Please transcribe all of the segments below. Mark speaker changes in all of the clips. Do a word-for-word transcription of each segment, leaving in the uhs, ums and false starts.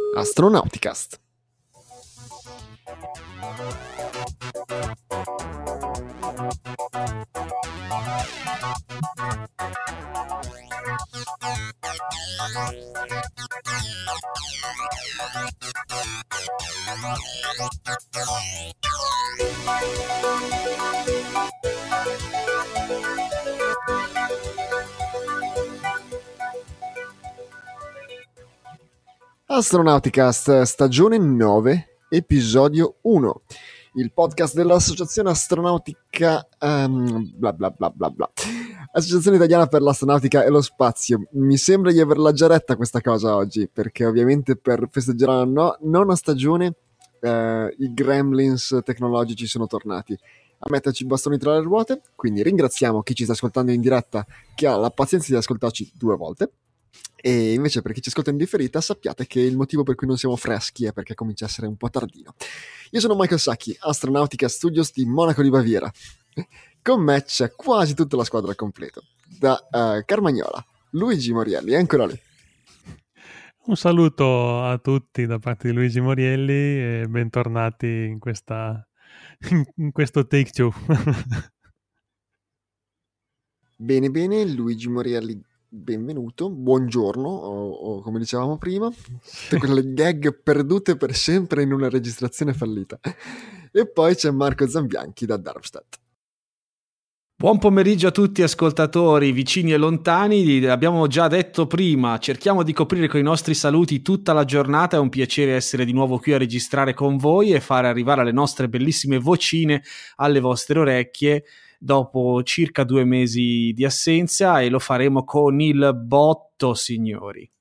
Speaker 1: Astronauticast. Astronauticast, stagione nove, episodio uno, il podcast dell'Associazione Astronautica um, bla bla bla bla bla Associazione Italiana per l'Astronautica e lo Spazio. Mi sembra di averla già detta questa cosa oggi, perché ovviamente per festeggiare la no- nona stagione eh, i gremlins tecnologici sono tornati a metterci i bastoni tra le ruote, quindi ringraziamo chi ci sta ascoltando in diretta, che ha la pazienza di ascoltarci due volte. E invece per chi ci ascolta in differita sappiate che il motivo per cui non siamo freschi è perché comincia a essere un po' tardino. Io sono Michael Sacchi, Astronautica Studios di Monaco di Baviera. Con me c'è quasi tutta la squadra al completo. Da uh, Carmagnola, Luigi Morielli, è ancora lì.
Speaker 2: Un saluto a tutti da parte di Luigi Morielli e bentornati in questa in questo take two.
Speaker 1: Bene bene, Luigi Morielli, benvenuto, buongiorno, o, o come dicevamo prima, tutte quelle gag perdute per sempre in una registrazione fallita. E poi c'è Marco Zambianchi da Darmstadt.
Speaker 3: Buon pomeriggio a tutti ascoltatori vicini e lontani. Abbiamo già detto prima, cerchiamo di coprire con i nostri saluti tutta la giornata. È un piacere essere di nuovo qui a registrare con voi e fare arrivare le nostre bellissime vocine alle vostre orecchie dopo circa due mesi di assenza, e lo faremo con il botto, signori.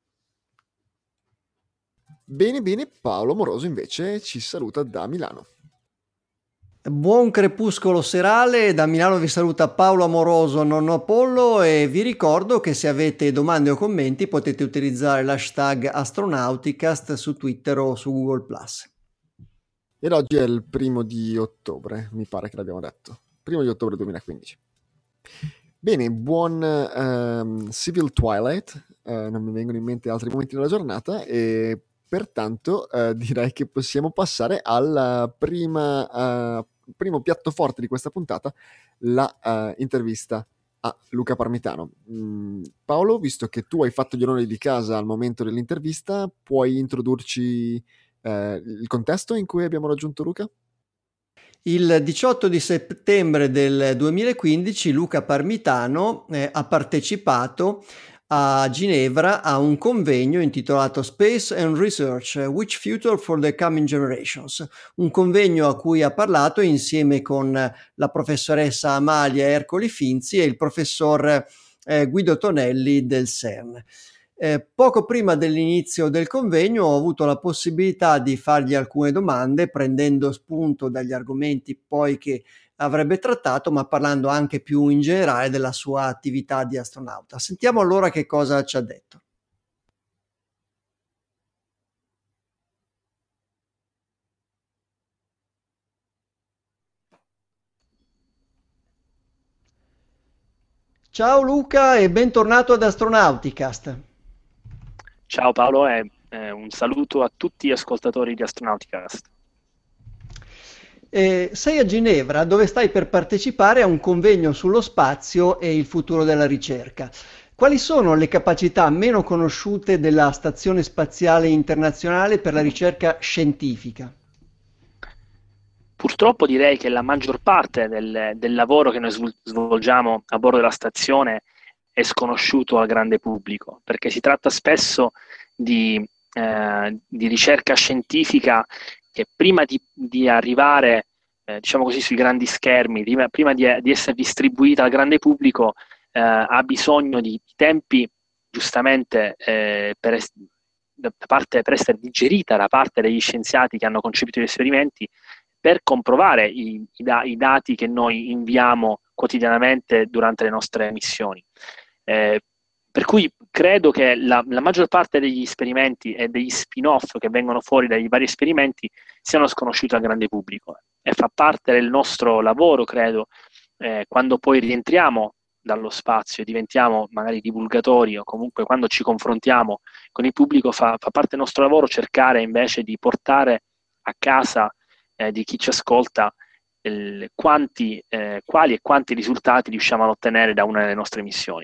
Speaker 1: Bene bene, Paolo Moroso invece ci saluta da Milano.
Speaker 4: Buon crepuscolo serale, da Milano vi saluta Paolo Amoroso, nonno Apollo, e vi ricordo che se avete domande o commenti potete utilizzare l'hashtag Astronauticast su Twitter o su Google plus.
Speaker 1: Ed oggi è il primo di ottobre, mi pare che l'abbiamo detto, primo di ottobre duemilaquindici. Bene, buon um, Civil Twilight, uh, non mi vengono in mente altri momenti della giornata e pertanto uh, direi che possiamo passare al prima, uh, primo piatto forte di questa puntata, la uh, intervista a Luca Parmitano. Mm, Paolo, visto che tu hai fatto gli onori di casa al momento dell'intervista, puoi introdurci uh, il contesto in cui abbiamo raggiunto Luca?
Speaker 4: Il diciotto di settembre del duemilaquindici Luca Parmitano eh, ha partecipato a Ginevra a un convegno intitolato Space and Research, Which Future for the Coming Generations, un convegno a cui ha parlato insieme con la professoressa Amalia Ercoli Finzi e il professor eh, Guido Tonelli del CERN. Eh, poco prima dell'inizio del convegno ho avuto la possibilità di fargli alcune domande, prendendo spunto dagli argomenti poi che avrebbe trattato, ma parlando anche più in generale della sua attività di astronauta. Sentiamo allora che cosa ci ha detto. Ciao Luca e bentornato ad Astronauticast.
Speaker 5: Ciao Paolo e eh, un saluto a tutti gli ascoltatori di Astronauticast.
Speaker 4: Eh, sei a Ginevra, dove stai per partecipare a un convegno sullo spazio e il futuro della ricerca. Quali sono le capacità meno conosciute della Stazione Spaziale Internazionale per la ricerca scientifica?
Speaker 5: Purtroppo direi che la maggior parte del, del lavoro che noi svolgiamo a bordo della stazione è sconosciuto al grande pubblico, perché si tratta spesso di, eh, di ricerca scientifica che prima di, di arrivare, eh, diciamo così, sui grandi schermi, prima, prima di, di essere distribuita al grande pubblico, eh, ha bisogno di tempi, giustamente, eh, per, es- da parte, per essere digerita da parte degli scienziati che hanno concepito gli esperimenti, per comprovare i, i, da- i dati che noi inviamo quotidianamente durante le nostre missioni. Eh, per cui credo che la, la maggior parte degli esperimenti e degli spin-off che vengono fuori dai vari esperimenti siano sconosciuti al grande pubblico, e fa parte del nostro lavoro, credo, eh, quando poi rientriamo dallo spazio e diventiamo magari divulgatori, o comunque quando ci confrontiamo con il pubblico fa, fa parte del nostro lavoro cercare invece di portare a casa eh, di chi ci ascolta il, quanti, eh, quali e quanti risultati riusciamo ad ottenere da una delle nostre missioni.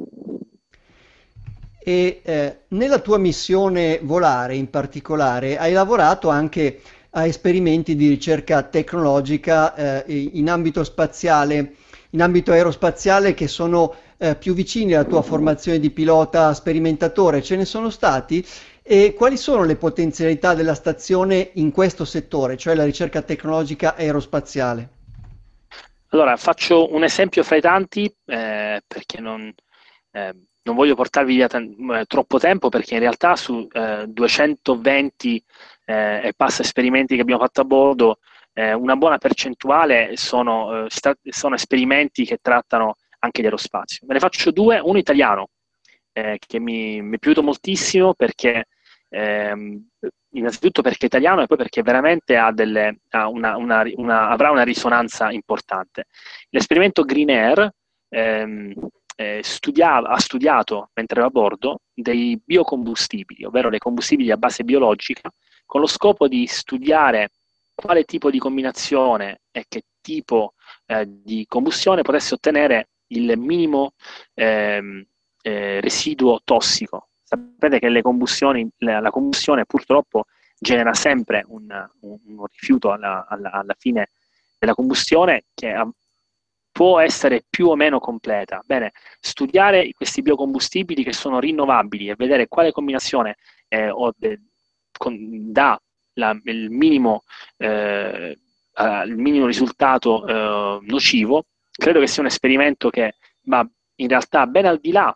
Speaker 4: E eh, nella tua missione volare in particolare hai lavorato anche a esperimenti di ricerca tecnologica eh, in ambito spaziale, in ambito aerospaziale che sono eh, più vicini alla tua formazione di pilota sperimentatore. Ce ne sono stati? E quali sono le potenzialità della stazione in questo settore, cioè la ricerca tecnologica aerospaziale?
Speaker 5: Allora, faccio un esempio fra i tanti, eh, perché non, eh, non voglio portarvi via t- troppo tempo, perché in realtà su eh, duecentoventi eh, e passa esperimenti che abbiamo fatto a bordo, eh, una buona percentuale sono, eh, sta- sono esperimenti che trattano anche di aerospazio. Ve ne faccio due, uno italiano, eh, che mi, mi è piaciuto moltissimo perché ehm, innanzitutto perché è italiano e poi perché veramente ha delle, ha una, una, una, avrà una risonanza importante. L'esperimento Green Air ehm, eh, studiava, ha studiato, mentre era a bordo, dei biocombustibili, ovvero dei combustibili a base biologica, con lo scopo di studiare quale tipo di combinazione e che tipo eh, di combustione potesse ottenere il minimo ehm, eh, residuo tossico. Sapete che le combustioni, la, la combustione purtroppo genera sempre un, un, un rifiuto alla, alla, alla fine della combustione che ha, può essere più o meno completa. Bene, studiare questi biocombustibili che sono rinnovabili e vedere quale combinazione eh, o, eh, con, dà la, il, minimo, eh, uh, il minimo risultato eh, nocivo, credo che sia un esperimento che va in realtà ben al di là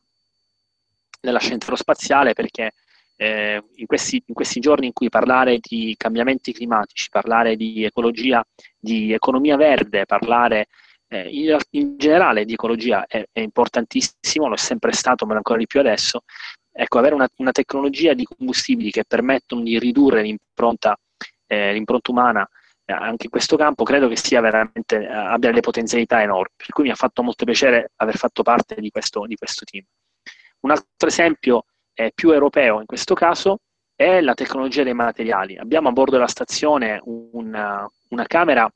Speaker 5: della scienza aerospaziale, perché eh, in, questi, in questi giorni in cui parlare di cambiamenti climatici, parlare di ecologia, di economia verde, parlare eh, in, in generale di ecologia è, è importantissimo, lo è sempre stato, ma ancora di più adesso. Ecco, avere una, una tecnologia di combustibili che permettono di ridurre l'impronta, eh, l'impronta umana eh, anche in questo campo, credo che sia veramente, eh, abbia delle potenzialità enormi, per cui mi ha fatto molto piacere aver fatto parte di questo, di questo team. Un altro esempio eh, più europeo in questo caso è la tecnologia dei materiali. Abbiamo a bordo della stazione una, una camera,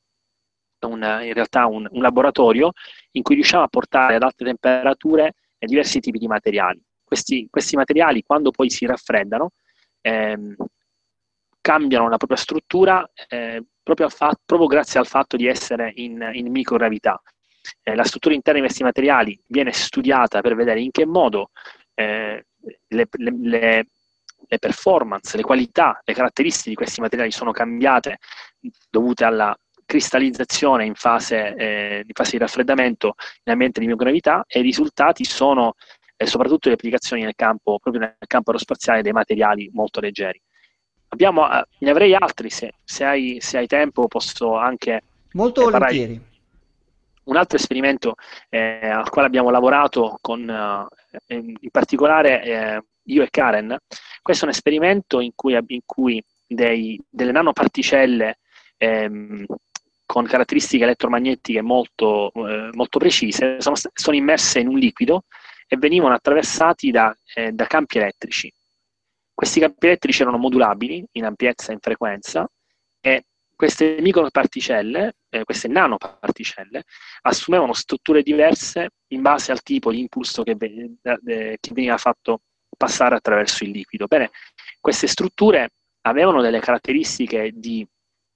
Speaker 5: una, in realtà un, un laboratorio in cui riusciamo a portare ad alte temperature eh, diversi tipi di materiali. Questi, questi materiali, quando poi si raffreddano, ehm, cambiano la propria struttura eh, proprio, fa- proprio grazie al fatto di essere in, in microgravità. Eh, la struttura interna di questi materiali viene studiata per vedere in che modo eh, le, le, le, le performance, le qualità, le caratteristiche di questi materiali sono cambiate dovute alla cristallizzazione in fase, eh, in fase di raffreddamento in ambiente di microgravità, e i risultati sono eh, soprattutto le applicazioni nel campo, proprio nel campo aerospaziale, dei materiali molto leggeri. Abbiamo, eh, ne avrei altri, se, se, hai, se hai tempo posso anche
Speaker 4: Molto
Speaker 5: eh,
Speaker 4: volentieri.
Speaker 5: parlare. Un altro esperimento eh, al quale abbiamo lavorato con, eh, in particolare eh, io e Karen, questo è un esperimento in cui, in cui dei, delle nanoparticelle ehm, con caratteristiche elettromagnetiche molto, eh, molto precise sono, sono immerse in un liquido e venivano attraversati da, eh, da campi elettrici. Questi campi elettrici erano modulabili in ampiezza e in frequenza, e queste microparticelle, eh, queste nanoparticelle, assumevano strutture diverse in base al tipo di impulso che, ve- eh, che veniva fatto passare attraverso il liquido. Bene, queste strutture avevano delle caratteristiche di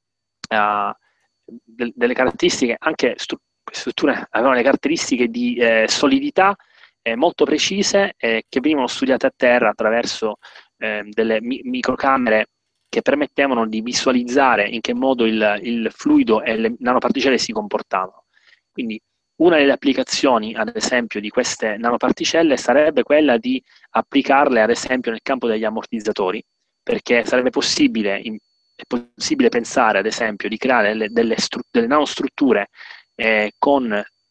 Speaker 5: uh, de- delle caratteristiche anche stru- queste strutture avevano le caratteristiche di eh, solidità eh, molto precise, eh, che venivano studiate a terra attraverso eh, delle mi- microcamere che permettevano di visualizzare in che modo il, il fluido e le nanoparticelle si comportavano. Quindi una delle applicazioni, ad esempio, di queste nanoparticelle sarebbe quella di applicarle, ad esempio, nel campo degli ammortizzatori, perché sarebbe possibile, in, è possibile pensare, ad esempio, di creare delle, delle, stru- delle nanostrutture eh, con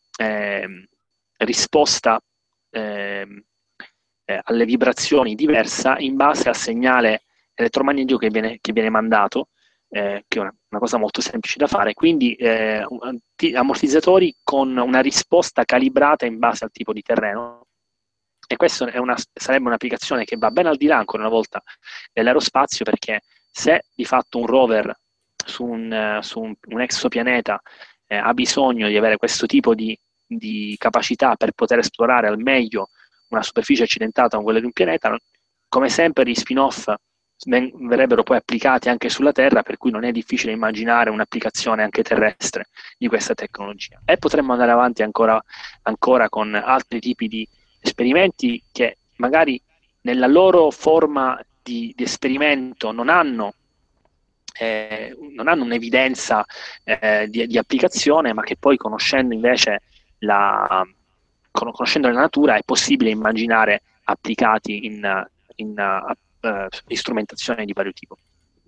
Speaker 5: eh, risposta eh, eh, alle vibrazioni diversa in base al segnale elettromagnetico che viene, che viene mandato eh, che è una, una cosa molto semplice da fare, quindi eh, ammortizzatori con una risposta calibrata in base al tipo di terreno. E questa è una, sarebbe un'applicazione che va ben al di là, ancora una volta, dell'aerospazio, perché se di fatto un rover su un, su un, un exopianeta eh, ha bisogno di avere questo tipo di, di capacità per poter esplorare al meglio una superficie accidentata come quella di un pianeta, come sempre gli spin-off verrebbero poi applicati anche sulla Terra, per cui non è difficile immaginare un'applicazione anche terrestre di questa tecnologia. E potremmo andare avanti ancora, ancora con altri tipi di esperimenti che magari nella loro forma di, di esperimento non hanno, eh, non hanno un'evidenza eh, di, di applicazione, ma che poi conoscendo invece la, conoscendo la natura è possibile immaginare applicati in, in uh, uh, strumentazione di vario tipo.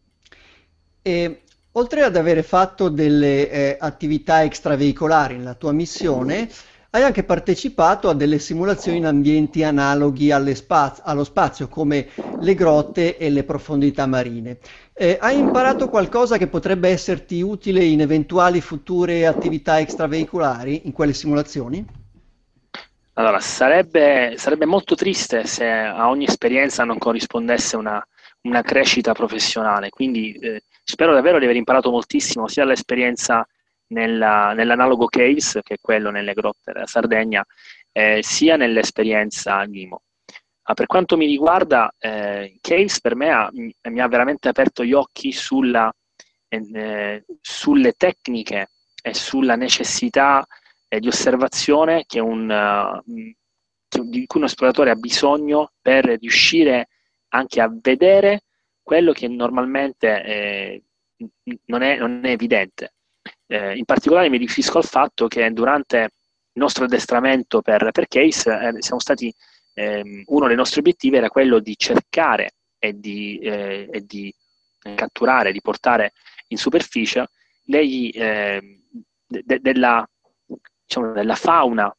Speaker 4: E oltre ad avere fatto delle eh, attività extraveicolari nella tua missione, hai anche partecipato a delle simulazioni in ambienti analoghi alle spaz- allo spazio, come le grotte e le profondità marine. Eh, hai imparato qualcosa che potrebbe esserti utile in eventuali future attività extraveicolari in quelle simulazioni?
Speaker 5: Allora, sarebbe, sarebbe molto triste se a ogni esperienza non corrispondesse una, una crescita professionale, quindi eh, spero davvero di aver imparato moltissimo sia dall'esperienza nella, nell'analogo Caves, che è quello nelle grotte della Sardegna, eh, sia nell'esperienza Nimo. Ma per quanto mi riguarda, eh, Caves per me ha, mi ha veramente aperto gli occhi sulla, eh, sulle tecniche e sulla necessità eh, di osservazione che un, uh, che, di cui un esploratore ha bisogno per riuscire anche a vedere quello che normalmente eh, non, è, non è evidente. Eh, in particolare mi riferisco al fatto che durante il nostro addestramento per, per Case eh, siamo stati, eh, uno dei nostri obiettivi era quello di cercare e di, eh, e di catturare, di portare in superficie degli, eh, de, della, diciamo, della fauna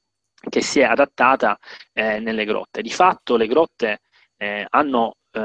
Speaker 5: che si è adattata eh, nelle grotte. Di fatto le grotte eh, hanno, eh,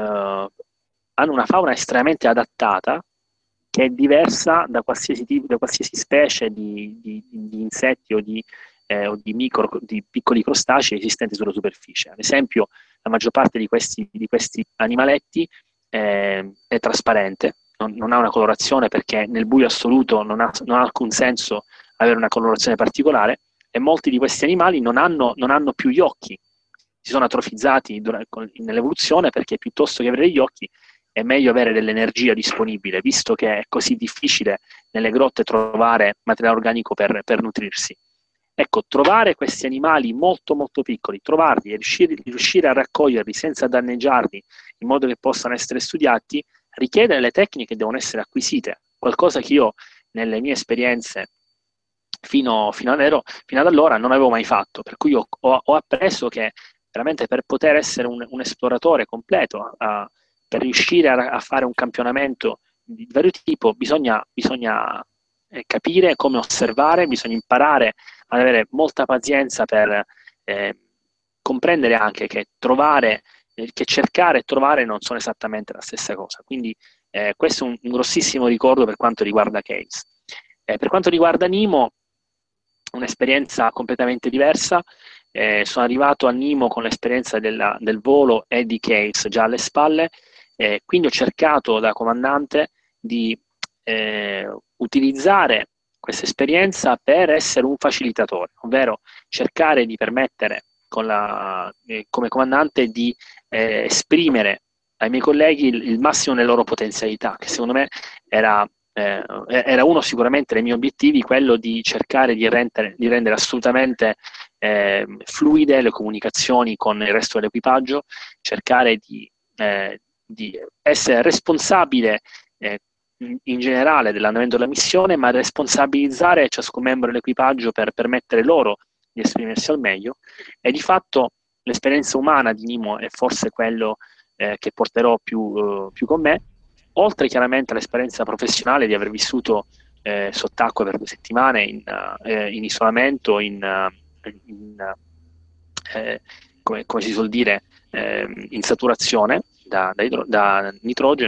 Speaker 5: hanno una fauna estremamente adattata, che è diversa da qualsiasi, tipo, da qualsiasi specie di, di, di insetti o di, eh, o di, micro, di piccoli crostacei esistenti sulla superficie. Ad esempio, la maggior parte di questi, di questi animaletti eh, è trasparente, non, non ha una colorazione, perché nel buio assoluto non ha, non ha alcun senso avere una colorazione particolare, e molti di questi animali non hanno, non hanno più gli occhi, si sono atrofizzati nell'evoluzione, perché piuttosto che avere gli occhi è meglio avere dell'energia disponibile, visto che è così difficile nelle grotte trovare materiale organico per, per nutrirsi. Ecco, trovare questi animali molto molto piccoli, trovarli e riuscire, riuscire a raccoglierli senza danneggiarli, in modo che possano essere studiati, richiede delle tecniche che devono essere acquisite, qualcosa che io nelle mie esperienze fino, fino, ad, fino ad allora non avevo mai fatto, per cui ho, ho, ho appreso che veramente per poter essere un, un esploratore completo, a, per riuscire a, a fare un campionamento di vario tipo, bisogna, bisogna eh, capire come osservare, bisogna imparare ad avere molta pazienza per eh, comprendere anche che trovare, eh, che cercare e trovare non sono esattamente la stessa cosa. Quindi eh, questo è un, un grossissimo ricordo per quanto riguarda Caves. Eh, per quanto riguarda Nimo, un'esperienza completamente diversa. Eh, sono arrivato a Nimo con l'esperienza della, del volo e di Caves già alle spalle, eh, quindi ho cercato da comandante di eh, utilizzare questa esperienza per essere un facilitatore, ovvero cercare di permettere con la, eh, come comandante di eh, esprimere ai miei colleghi il, il massimo delle loro potenzialità, che secondo me era Eh, era uno sicuramente dei miei obiettivi, quello di cercare di rendere, di rendere assolutamente eh, fluide le comunicazioni con il resto dell'equipaggio, cercare di, eh, di essere responsabile eh, in generale dell'andamento della missione, ma responsabilizzare ciascun membro dell'equipaggio per permettere loro di esprimersi al meglio. E di fatto l'esperienza umana di Nimo è forse quello eh, che porterò più, uh, più con me, oltre chiaramente all'esperienza professionale di aver vissuto eh, sott'acqua per due settimane in, uh, in isolamento, in, uh, in eh, come, come si suol dire, eh, in saturazione da, da, idro- da nitrogeno,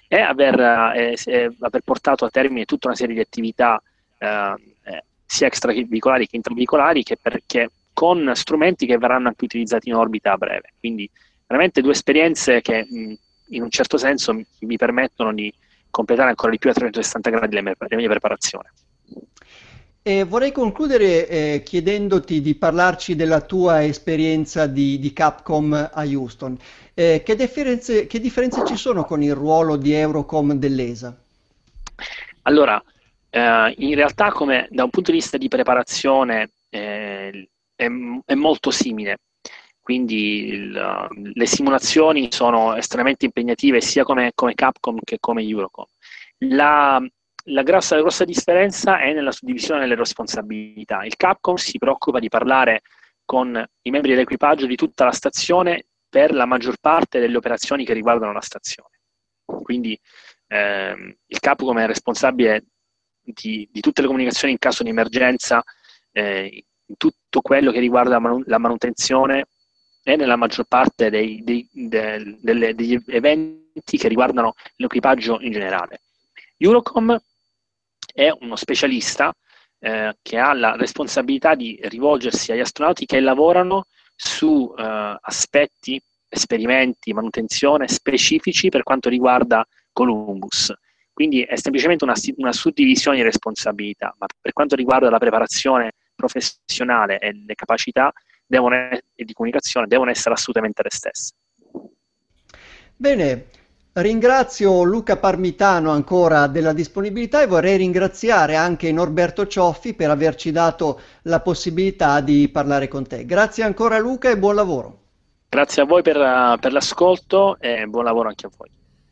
Speaker 5: e aver, eh, eh, aver portato a termine tutta una serie di attività eh, eh, sia extraveicolari che intraveicolari, che, perché con strumenti che verranno anche utilizzati in orbita a breve. Quindi veramente due esperienze che mh, in un certo senso mi, mi permettono di completare ancora di più a trecentosessanta gradi le mie, le mie preparazioni.
Speaker 4: E vorrei concludere eh, chiedendoti di parlarci della tua esperienza di, di Capcom a Houston. Eh, che differenze, che differenze ci sono con il ruolo di Eurocom dell'E S A?
Speaker 5: Allora, eh, in realtà come da un punto di vista di preparazione eh, è, è molto simile. Quindi il, le simulazioni sono estremamente impegnative sia come, come Capcom che come Eurocom. La, la, grossa, la grossa differenza è nella suddivisione delle responsabilità. Il Capcom si preoccupa di parlare con i membri dell'equipaggio di tutta la stazione per la maggior parte delle operazioni che riguardano la stazione. Quindi ehm, il Capcom è responsabile di, di tutte le comunicazioni in caso di emergenza, eh, in tutto quello che riguarda la manutenzione e nella maggior parte dei, dei, de, delle, degli eventi che riguardano l'equipaggio in generale. Eurocom è uno specialista eh, che ha la responsabilità di rivolgersi agli astronauti che lavorano su eh, aspetti, esperimenti, manutenzione specifici per quanto riguarda Columbus. Quindi è semplicemente una, una suddivisione di responsabilità, ma per quanto riguarda la preparazione professionale e le capacità devono, e di comunicazione devono essere assolutamente le stesse.
Speaker 4: Bene, ringrazio Luca Parmitano ancora della disponibilità e vorrei ringraziare anche Norberto Cioffi per averci dato la possibilità di parlare con te. Grazie ancora Luca e buon lavoro.
Speaker 5: Grazie a voi per, per l'ascolto e buon lavoro anche a voi.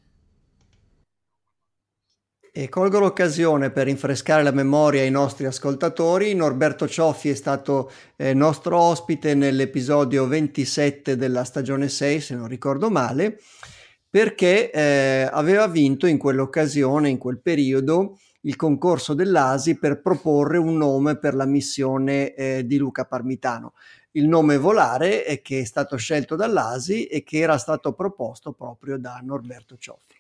Speaker 4: E colgo l'occasione per rinfrescare la memoria ai nostri ascoltatori. Norberto Cioffi è stato eh, nostro ospite nell'episodio ventisette della stagione sei, se non ricordo male, perché eh, aveva vinto in quell'occasione, in quel periodo, il concorso dell'A S I per proporre un nome per la missione eh, di Luca Parmitano. Il nome Volare è che è stato scelto dall'A S I e che era stato proposto proprio da Norberto Cioffi.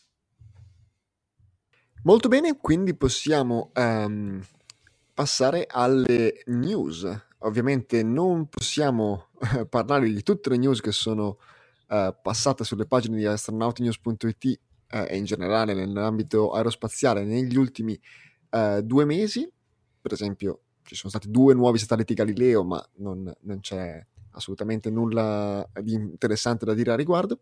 Speaker 1: Molto bene, quindi possiamo um, passare alle news. Ovviamente non possiamo uh, parlare di tutte le news che sono uh, passate sulle pagine di astronautinews punto it uh, e in generale nell'ambito aerospaziale negli ultimi uh, due mesi. Per esempio ci sono stati due nuovi satelliti Galileo, ma non, non c'è assolutamente nulla di interessante da dire a riguardo.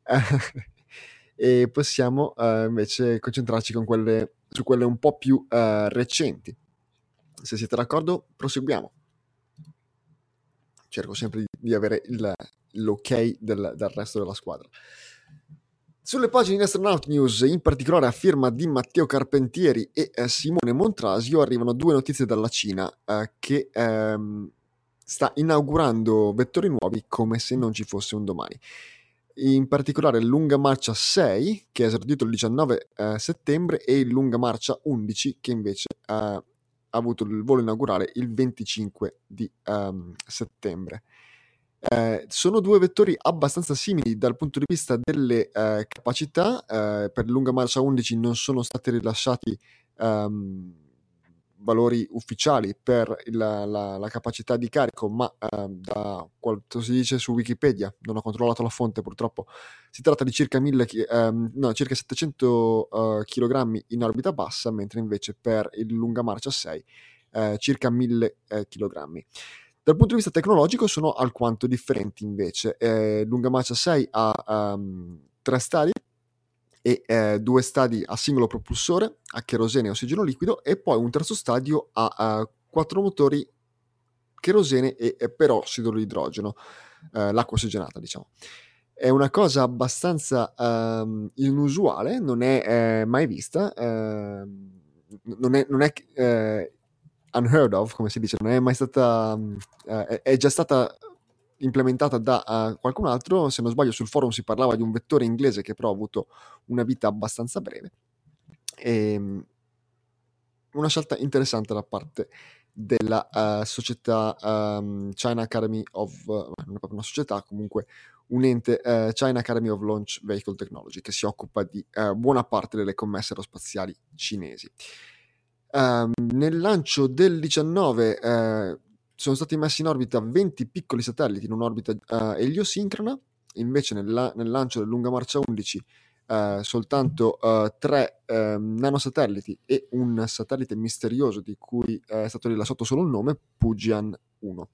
Speaker 1: E possiamo uh, invece concentrarci con quelle, su quelle un po' più uh, recenti. Se siete d'accordo, proseguiamo. Cerco sempre di, di avere il, l'ok del, del resto della squadra. Sulle pagine di Astronaut News, in particolare a firma di Matteo Carpentieri e eh, Simone Montrasio, arrivano due notizie dalla Cina eh, che ehm, sta inaugurando vettori nuovi come se non ci fosse un domani. In particolare il Lunga Marcia sei, che è esordito il diciannove eh, settembre, e il Lunga Marcia undici, che invece eh, ha avuto il volo inaugurale il venticinque di um, settembre. Eh, sono due vettori abbastanza simili dal punto di vista delle eh, capacità. Eh, per il Lunga Marcia undici non sono stati rilasciati um, valori ufficiali per il, la, la capacità di carico, ma eh, da quanto si dice su Wikipedia, non ho controllato la fonte purtroppo, si tratta di circa mille, ehm, no, circa settecento uh, chilogrammi in orbita bassa, mentre invece per il Lunga Marcia sei eh, circa mille eh, chilogrammi. Dal punto di vista tecnologico sono alquanto differenti invece. Eh, Lunga Marcia sei ha um, tre stadi e eh, due stadi a singolo propulsore, a cherosene e ossigeno liquido, e poi un terzo stadio a uh, quattro motori cherosene e, e perossido di idrogeno, uh, l'acqua ossigenata diciamo. È una cosa abbastanza uh, inusuale, non è eh, mai vista, uh, non è, non è uh, unheard of, come si dice, non è mai stata, uh, è, è già stata implementata da uh, qualcun altro. Se non sbaglio sul forum si parlava di un vettore inglese che però ha avuto una vita abbastanza breve. E, una scelta interessante da parte della uh, società um, China Academy of uh, non è proprio una società, comunque un ente, uh, China Academy of Launch Vehicle Technology, che si occupa di uh, buona parte delle commesse aerospaziali cinesi. Uh, nel lancio del diciannove uh, sono stati messi in orbita venti piccoli satelliti in un'orbita uh, eliosincrona, invece nel, la- nel lancio del Lunga Marcia undici uh, soltanto uh, tre uh, nanosatelliti e un satellite misterioso di cui uh, è stato rilasciato solo il nome, Pujian uno.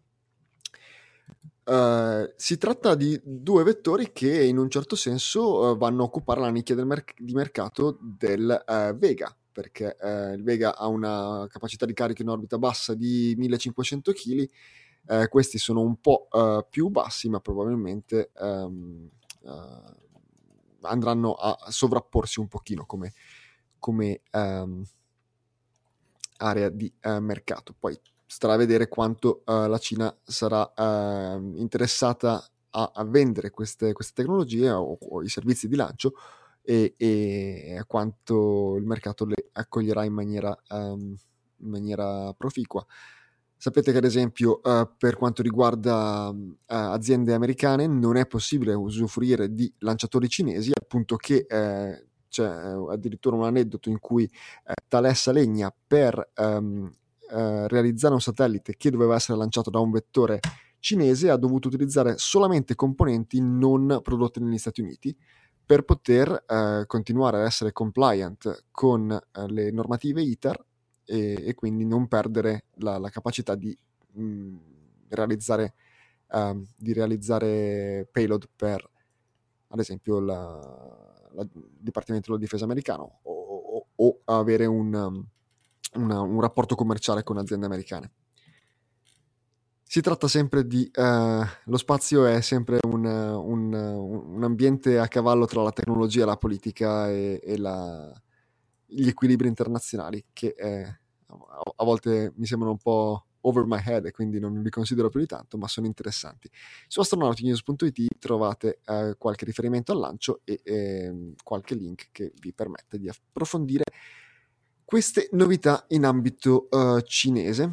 Speaker 1: Uh, si tratta di due vettori che in un certo senso uh, vanno a occupare la nicchia del merc- di mercato del uh, Vega, perché uh, il Vega ha una capacità di carico in orbita bassa di millecinquecento chili. Uh, questi sono un po' uh, più bassi, ma probabilmente um, uh, andranno a sovrapporsi un pochino come, come um, area di uh, mercato. Poi starà a vedere quanto uh, la Cina sarà uh, interessata a, a vendere queste, queste tecnologie o, o i servizi di lancio e, e a quanto il mercato le accoglierà in maniera, um, in maniera proficua. Sapete che ad esempio uh, per quanto riguarda uh, aziende americane non è possibile usufruire di lanciatori cinesi, al punto che uh, c'è addirittura un aneddoto in cui uh, Thales Alenia per um, Uh, realizzare un satellite che doveva essere lanciato da un vettore cinese ha dovuto utilizzare solamente componenti non prodotti negli Stati Uniti per poter uh, continuare a essere compliant con uh, le normative I T A R e, e quindi non perdere la, la capacità di mh, realizzare uh, di realizzare payload per ad esempio la, la, il Dipartimento della Difesa americano o, o, o avere un um, Una, un rapporto commerciale con aziende americane. Si tratta sempre di uh, lo spazio è sempre un, un, un ambiente a cavallo tra la tecnologia, la politica e, e la, gli equilibri internazionali che eh, a, a volte mi sembrano un po' over my head e quindi non li considero più di tanto, ma sono interessanti. Su astronauticnews punto it trovate uh, qualche riferimento al lancio e eh, qualche link che vi permette di approfondire queste novità in ambito uh, cinese.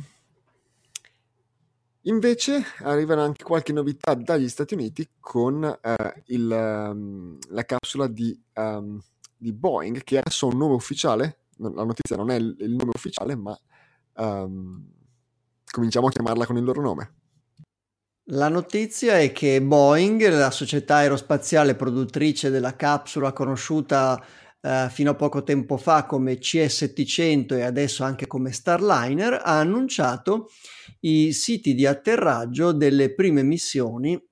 Speaker 1: Invece arrivano anche qualche novità dagli Stati Uniti con uh, il, um, la capsula di, um, di Boeing, che adesso ha un nome ufficiale. La notizia non è il, il nome ufficiale, ma um, cominciamo a chiamarla con il loro nome.
Speaker 4: La notizia è che Boeing, la società aerospaziale produttrice della capsula conosciuta Uh, fino a poco tempo fa come C S settecento e adesso anche come Starliner, ha annunciato i siti di atterraggio delle prime missioni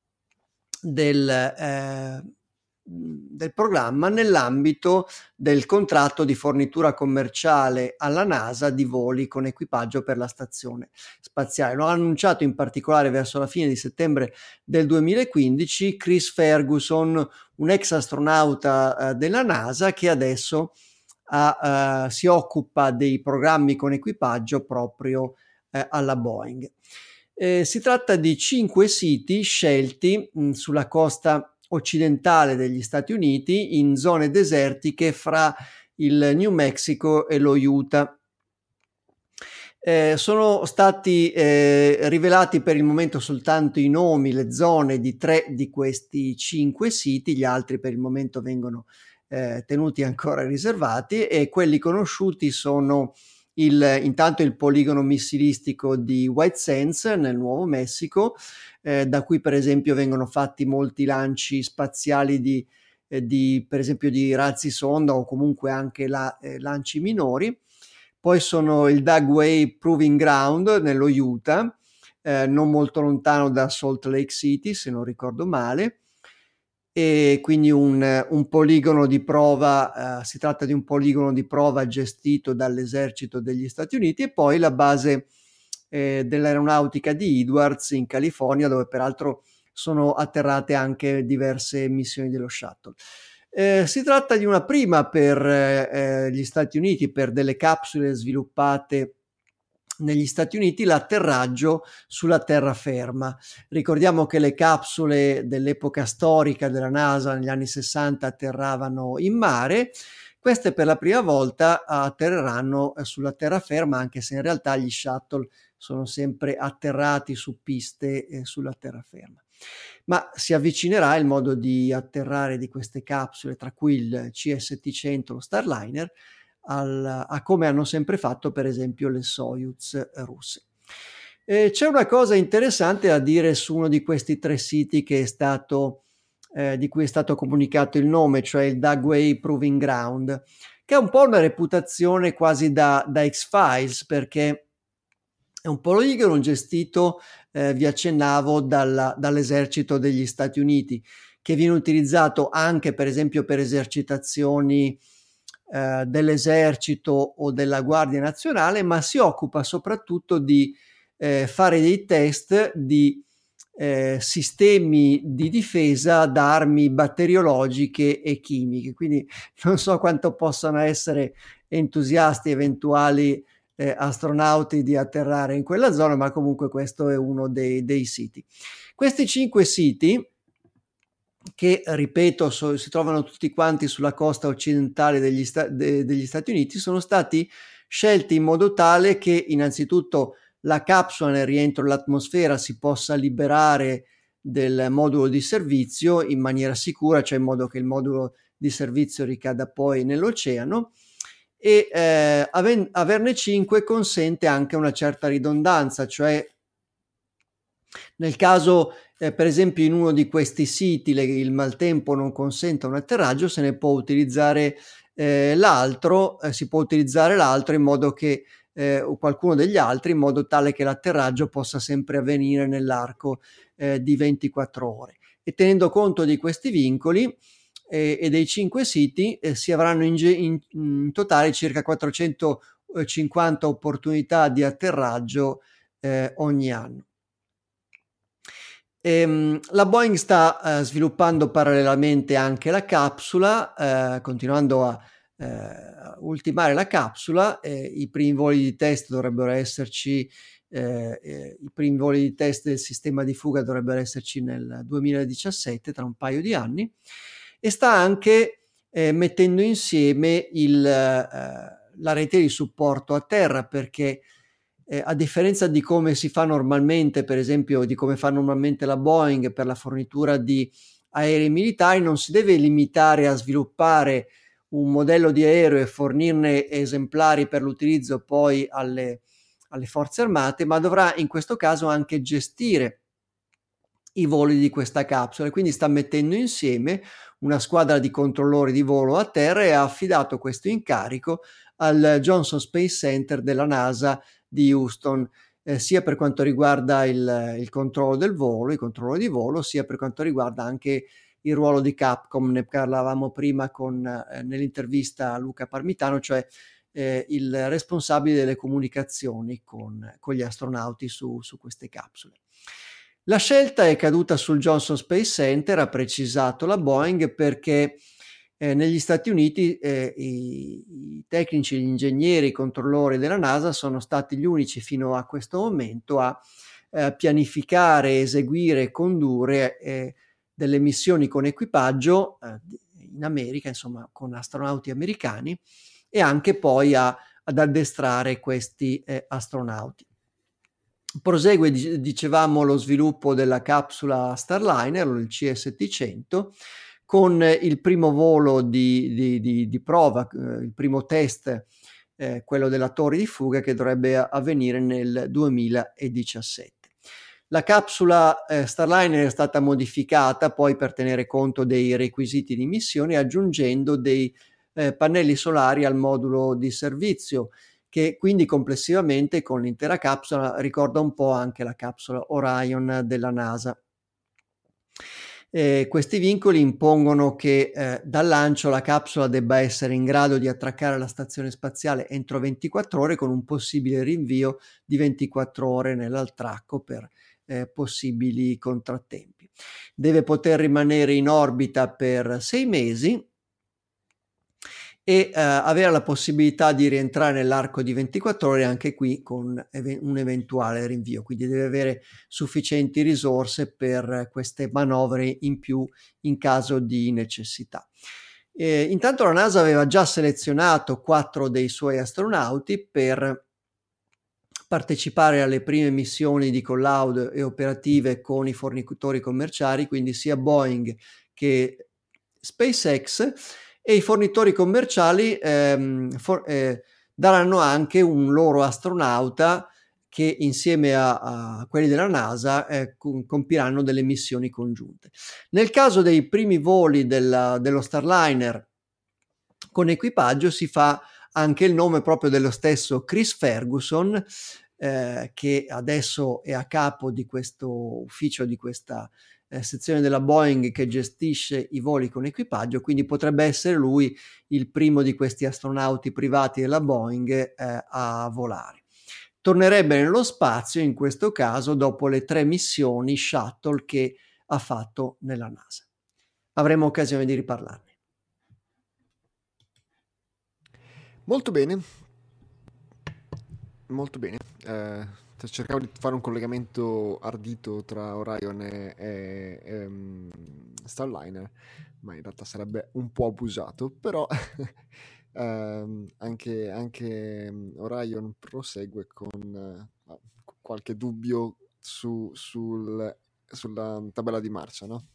Speaker 4: del, eh, del programma nell'ambito del contratto di fornitura commerciale alla NASA di voli con equipaggio per la stazione spaziale. Lo ha annunciato in particolare verso la fine di settembre del duemilaquindici Chris Ferguson, un ex astronauta uh, della NASA che adesso uh, uh, si occupa dei programmi con equipaggio proprio uh, alla Boeing. Eh, si tratta di cinque siti scelti mh, sulla costa occidentale degli Stati Uniti in zone desertiche fra il New Mexico e lo Utah. Eh, sono stati eh, rivelati per il momento soltanto i nomi, le zone di tre di questi cinque siti, gli altri per il momento vengono eh, tenuti ancora riservati e quelli conosciuti sono il, intanto il poligono missilistico di White Sands nel Nuovo Messico, eh, da cui per esempio vengono fatti molti lanci spaziali di, eh, di per esempio di razzi sonda o comunque anche la, eh, lanci minori. Poi sono il Dugway Proving Ground nello Utah, eh, non molto lontano da Salt Lake City, se non ricordo male, e quindi un, un poligono di prova, eh, si tratta di un poligono di prova gestito dall'esercito degli Stati Uniti, e poi la base eh, dell'aeronautica di Edwards in California, dove peraltro sono atterrate anche diverse missioni dello shuttle. Eh, si tratta di una prima per eh, gli Stati Uniti, per delle capsule sviluppate negli Stati Uniti, l'atterraggio sulla terraferma. Ricordiamo che le capsule dell'epoca storica della NASA negli anni sessanta atterravano in mare. Queste per la prima volta atterreranno sulla terraferma, anche se in realtà gli shuttle sono sempre atterrati su piste eh, sulla terraferma. ma si avvicinerà il modo di atterrare di queste capsule, tra cui il C S T cento, lo Starliner, al, a come hanno sempre fatto per esempio le Soyuz russe. Eh, c'è una cosa interessante da dire su uno di questi tre siti che è stato, eh, di cui è stato comunicato il nome, cioè il Dugway Proving Ground, che ha un po' una reputazione quasi da, da X-Files, perché è un poligono gestito, eh, vi accennavo, dalla, dall'esercito degli Stati Uniti, che viene utilizzato anche per esempio per esercitazioni eh, dell'esercito o della Guardia Nazionale, ma si occupa soprattutto di eh, fare dei test di eh, sistemi di difesa da armi batteriologiche e chimiche. Quindi non so quanto possano essere entusiasti eventuali eh, astronauti di atterrare in quella zona, ma comunque questo è uno dei, dei siti. Questi cinque siti, che ripeto so, si trovano tutti quanti sulla costa occidentale degli, sta- de- degli Stati Uniti, sono stati scelti in modo tale che innanzitutto la capsula nel rientro all'atmosfera si possa liberare del modulo di servizio in maniera sicura, cioè in modo che il modulo di servizio ricada poi nell'oceano, e eh, aven- averne cinque consente anche una certa ridondanza, cioè nel caso eh, per esempio in uno di questi siti le, il maltempo non consenta un atterraggio, se ne può utilizzare eh, l'altro, eh, si può utilizzare l'altro in modo che eh, o qualcuno degli altri, in modo tale che l'atterraggio possa sempre avvenire nell'arco eh, di ventiquattro ore. E tenendo conto di questi vincoli eh, e dei cinque siti eh, si avranno in, in, in totale circa quattrocentocinquanta opportunità di atterraggio eh, ogni anno. Ehm, la Boeing sta eh, sviluppando parallelamente anche la capsula, eh, continuando a eh, ultimare la capsula. Eh, i primi voli di test dovrebbero esserci, eh, eh, i primi voli di test del sistema di fuga dovrebbero esserci nel duemiladiciassette, tra un paio di anni, e sta anche eh, mettendo insieme il, eh, la rete di supporto a terra, perché Eh, a differenza di come si fa normalmente, per esempio di come fa normalmente la Boeing per la fornitura di aerei militari, non si deve limitare a sviluppare un modello di aereo e fornirne esemplari per l'utilizzo poi alle, alle forze armate, ma dovrà in questo caso anche gestire i voli di questa capsula, e quindi sta mettendo insieme una squadra di controllori di volo a terra e ha affidato questo incarico al Johnson Space Center della NASA di Houston, eh, sia per quanto riguarda il, il controllo del volo, il controllo di volo, sia per quanto riguarda anche il ruolo di Capcom. Ne parlavamo prima con, eh, nell'intervista a Luca Parmitano, cioè eh, il responsabile delle comunicazioni con, con gli astronauti su, su queste capsule. La scelta è caduta sul Johnson Space Center, ha precisato la Boeing, perché eh, negli Stati Uniti eh, i, i tecnici, gli ingegneri, i controllori della NASA sono stati gli unici fino a questo momento a eh, pianificare, eseguire e condurre eh, delle missioni con equipaggio eh, in America, insomma con astronauti americani, e anche poi a, ad addestrare questi eh, astronauti. Prosegue, dicevamo, lo sviluppo della capsula Starliner, il C S T cento, con il primo volo di, di, di, di prova, eh, il primo test, eh, quello della torre di fuga, che dovrebbe avvenire nel duemiladiciassette. La capsula eh, Starliner è stata modificata poi per tenere conto dei requisiti di missione, aggiungendo dei eh, pannelli solari al modulo di servizio, che quindi complessivamente con l'intera capsula ricorda un po' anche la capsula Orion della NASA. Eh, questi vincoli impongono che eh, dal lancio la capsula debba essere in grado di attraccare alla stazione spaziale entro ventiquattro ore, con un possibile rinvio di ventiquattro ore nell'attracco per eh, possibili contrattempi. Deve poter rimanere in orbita per sei mesi e eh, avere la possibilità di rientrare nell'arco di ventiquattro ore, anche qui con ev- un eventuale rinvio. Quindi deve avere sufficienti risorse per queste manovre in più in caso di necessità. Eh, intanto la NASA aveva già selezionato quattro dei suoi astronauti per partecipare alle prime missioni di collaudo e operative con i fornitori commerciali, quindi sia Boeing che SpaceX, e i fornitori commerciali ehm, for- eh, daranno anche un loro astronauta che insieme a, a quelli della NASA eh, compiranno delle missioni congiunte. Nel caso dei primi voli della, dello Starliner con equipaggio si fa anche il nome proprio dello stesso Chris Ferguson, eh, che adesso è a capo di questo ufficio, di questa eh, sezione della Boeing che gestisce i voli con equipaggio, quindi potrebbe essere lui il primo di questi astronauti privati della Boeing eh, a volare. Tornerebbe nello spazio in questo caso dopo le tre missioni shuttle che ha fatto nella NASA. Avremo occasione di riparlarne.
Speaker 1: Molto bene, molto bene. Eh, cercavo di fare un collegamento ardito tra Orion e, e, e um, Starliner, ma in realtà sarebbe un po' abusato, però um, anche, anche Orion prosegue con uh, qualche dubbio su, sul, sulla tabella di marcia, no?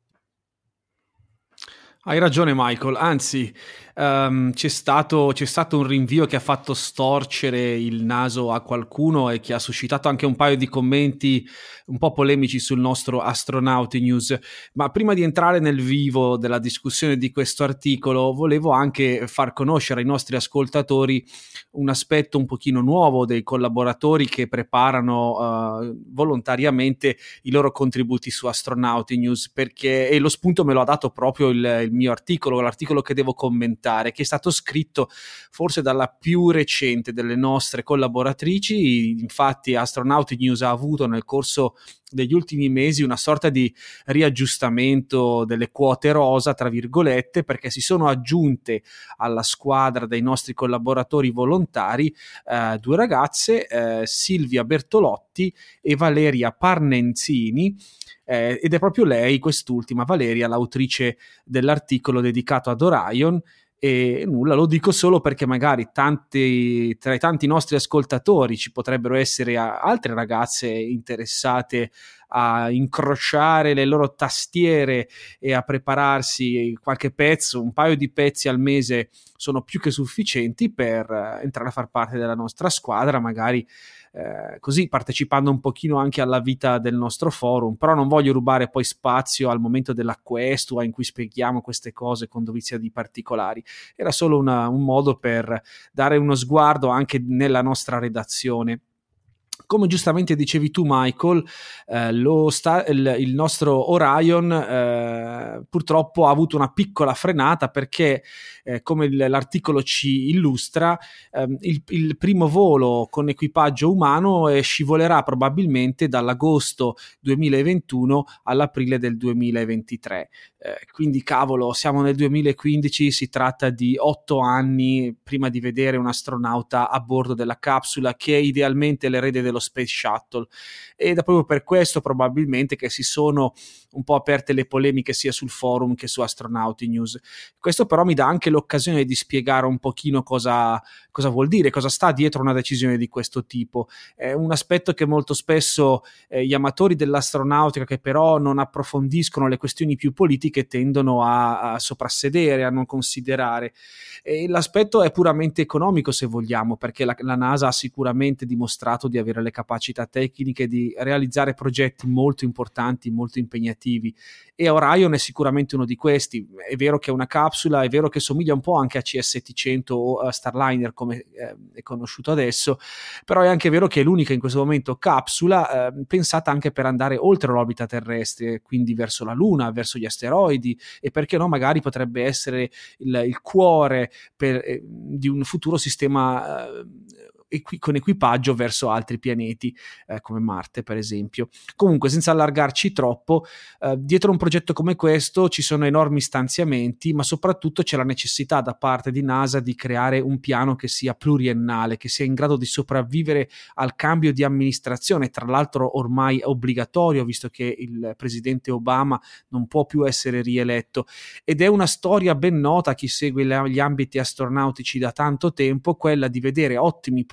Speaker 3: Hai ragione Michael, anzi um, c'è stato, c'è stato un rinvio che ha fatto storcere il naso a qualcuno e che ha suscitato anche un paio di commenti un po' polemici sul nostro Astronauti News, ma prima di entrare nel vivo della discussione di questo articolo volevo anche far conoscere ai nostri ascoltatori un aspetto un pochino nuovo dei collaboratori che preparano uh, volontariamente i loro contributi su Astronauti News, perché e lo spunto me lo ha dato proprio il, il mio articolo, l'articolo che devo commentare, che è stato scritto forse dalla più recente delle nostre collaboratrici. Infatti Astronauti News ha avuto nel corso degli ultimi mesi una sorta di riaggiustamento delle quote rosa, tra virgolette, perché si sono aggiunte alla squadra dei nostri collaboratori volontari eh, due ragazze, eh, Silvia Bertolotti e Valeria Parnenzini, eh, ed è proprio lei, quest'ultima, Valeria, l'autrice dell'articolo dedicato ad Orion. E nulla, lo dico solo perché magari tanti, tra i tanti nostri ascoltatori ci potrebbero essere altre ragazze interessate a incrociare le loro tastiere e a prepararsi qualche pezzo, un paio di pezzi al mese sono più che sufficienti per entrare a far parte della nostra squadra, magari Eh, così partecipando un pochino anche alla vita del nostro forum. Però non voglio rubare poi spazio al momento della questua in cui spieghiamo queste cose con dovizia di particolari. Era solo una, un modo per dare uno sguardo anche nella nostra redazione. Come giustamente dicevi tu Michael, eh, lo sta, il, il nostro Orion eh, purtroppo ha avuto una piccola frenata perché eh, come il, l'articolo ci illustra eh, il, il primo volo con equipaggio umano eh, scivolerà probabilmente dall'agosto duemilaventuno all'aprile del duemilaventitré. Eh, quindi cavolo, siamo nel duemilaquindici, si tratta di otto anni prima di vedere un astronauta a bordo della capsula che è idealmente l'erede dello Space Shuttle, ed è proprio per questo probabilmente che si sono un po' aperte le polemiche sia sul forum che su Astronauti News. Questo però mi dà anche l'occasione di spiegare un pochino cosa, cosa vuol dire, cosa sta dietro una decisione di questo tipo. È un aspetto che molto spesso eh, gli amatori dell'astronautica, che però non approfondiscono le questioni più politiche, tendono a, a soprassedere, a non considerare. E l'aspetto è puramente economico, se vogliamo, perché la, la NASA ha sicuramente dimostrato di avere le capacità tecniche di realizzare progetti molto importanti, molto impegnativi, e Orion è sicuramente uno di questi. È vero che è una capsula, è vero che somiglia un po' anche a C S T cento o a Starliner come eh, è conosciuto adesso, però è anche vero che è l'unica in questo momento capsula eh, pensata anche per andare oltre l'orbita terrestre, quindi verso la Luna, verso gli asteroidi, e perché no, magari potrebbe essere il, il cuore per, eh, di un futuro sistema eh, Equi- con equipaggio verso altri pianeti eh, come Marte per esempio. Comunque, senza allargarci troppo, eh, dietro un progetto come questo ci sono enormi stanziamenti, ma soprattutto c'è la necessità da parte di NASA di creare un piano che sia pluriennale, che sia in grado di sopravvivere al cambio di amministrazione, tra l'altro ormai obbligatorio visto che il presidente Obama non può più essere rieletto, ed è una storia ben nota a chi segue gli ambiti astronautici da tanto tempo, quella di vedere ottimi progetti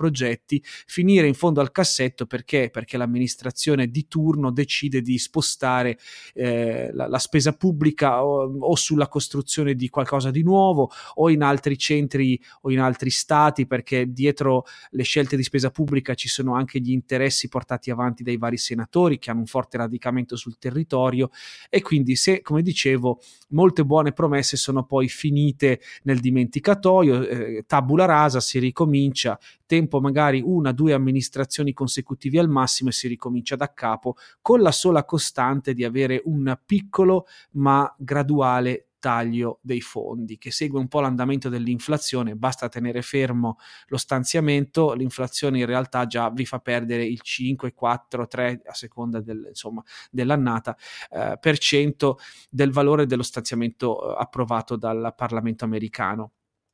Speaker 3: progetti finire in fondo al cassetto perché, perché l'amministrazione di turno decide di spostare eh, la, la spesa pubblica o, o sulla costruzione di qualcosa di nuovo o in altri centri o in altri stati, perché dietro le scelte di spesa pubblica ci sono anche gli interessi portati avanti dai vari senatori che hanno un forte radicamento sul territorio, e quindi se, come dicevo, molte buone promesse sono poi finite nel dimenticatoio, eh, tabula rasa, si ricomincia, tempo magari una, due amministrazioni consecutive al massimo e si ricomincia da capo, con la sola costante di avere un piccolo ma graduale taglio dei fondi che segue un po' l'andamento dell'inflazione. Basta tenere fermo lo stanziamento, l'inflazione in realtà già vi fa perdere il cinque, quattro, tre a seconda del, insomma, dell'annata eh, per cento del valore dello stanziamento eh, approvato dal Parlamento americano.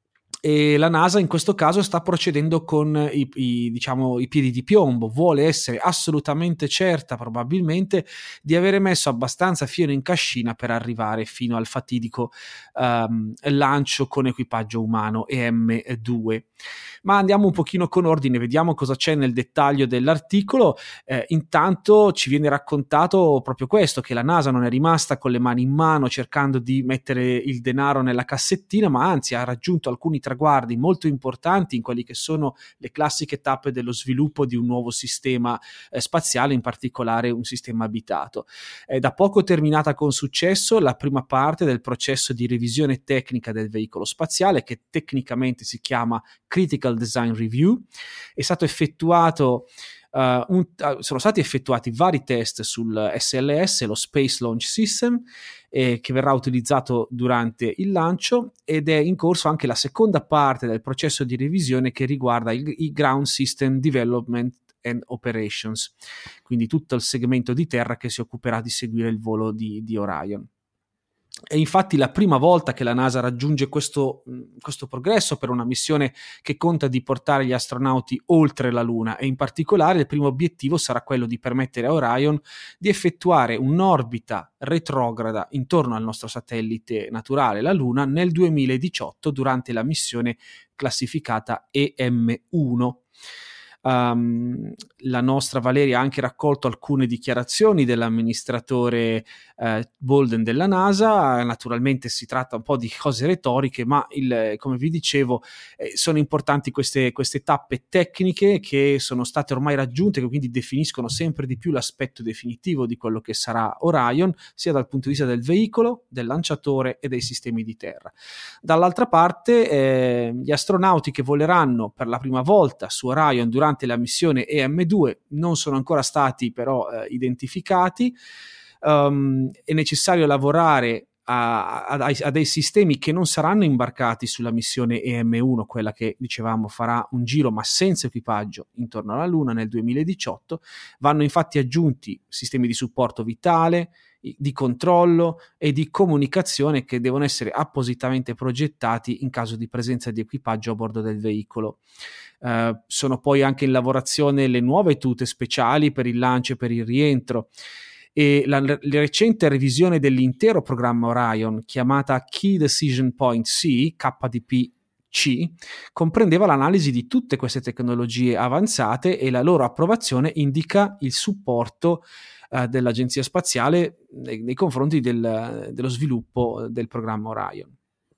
Speaker 3: E la NASA in questo caso sta procedendo con i, i, diciamo, i piedi di piombo, vuole essere assolutamente certa probabilmente di avere messo abbastanza fieno in cascina per arrivare fino al fatidico um, lancio con equipaggio umano E M due. Ma andiamo un pochino con ordine, vediamo cosa c'è nel dettaglio dell'articolo. Eh, intanto ci viene raccontato proprio questo, che la NASA non è rimasta con le mani in mano cercando di mettere il denaro nella cassettina, ma anzi ha raggiunto alcuni traguardi molto importanti in quelli che sono le classiche tappe dello sviluppo di un nuovo sistema eh, spaziale, in particolare un sistema abitato. È da poco terminata con successo la prima parte del processo di revisione tecnica del veicolo spaziale, che tecnicamente si chiama Critical Design Review. È stato effettuato uh, un, uh, sono stati effettuati vari test sul S L S, lo Space Launch System, eh, che verrà utilizzato durante il lancio, ed è in corso anche la seconda parte del processo di revisione che riguarda il, il Ground System Development and Operations, quindi tutto il segmento di terra che si occuperà di seguire il volo di, di Orion. È infatti la prima volta che la NASA raggiunge questo, questo progresso per una missione che conta di portare gli astronauti oltre la Luna, e in particolare il primo obiettivo sarà quello di permettere a Orion di effettuare un'orbita retrograda intorno al nostro satellite naturale, la Luna, nel duemiladiciotto durante la missione classificata E M uno. Um, la nostra Valeria ha anche raccolto alcune dichiarazioni dell'amministratore eh, Bolden della NASA. Naturalmente si tratta un po' di cose retoriche, ma il, come vi dicevo eh, sono importanti queste, queste tappe tecniche che sono state ormai raggiunte, che quindi definiscono sempre di più l'aspetto definitivo di quello che sarà Orion, sia dal punto di vista del veicolo, del lanciatore e dei sistemi di terra. Dall'altra parte eh, gli astronauti che voleranno per la prima volta su Orion durante la missione E M due non sono ancora stati però eh, identificati. Um, è necessario lavorare a, a, a dei sistemi che non saranno imbarcati sulla missione E M uno, quella che dicevamo farà un giro ma senza equipaggio intorno alla Luna nel duemiladiciotto. Vanno infatti aggiunti sistemi di supporto vitale, di controllo e di comunicazione che devono essere appositamente progettati in caso di presenza di equipaggio a bordo del veicolo. Uh, sono poi anche in lavorazione le nuove tute speciali per il lancio e per il rientro, e la, la recente revisione dell'intero programma Orion, chiamata Key Decision Point C, K D P C, comprendeva l'analisi di tutte queste tecnologie avanzate, e la loro approvazione indica il supporto uh, dell'Agenzia Spaziale nei, nei confronti del, dello sviluppo del programma Orion.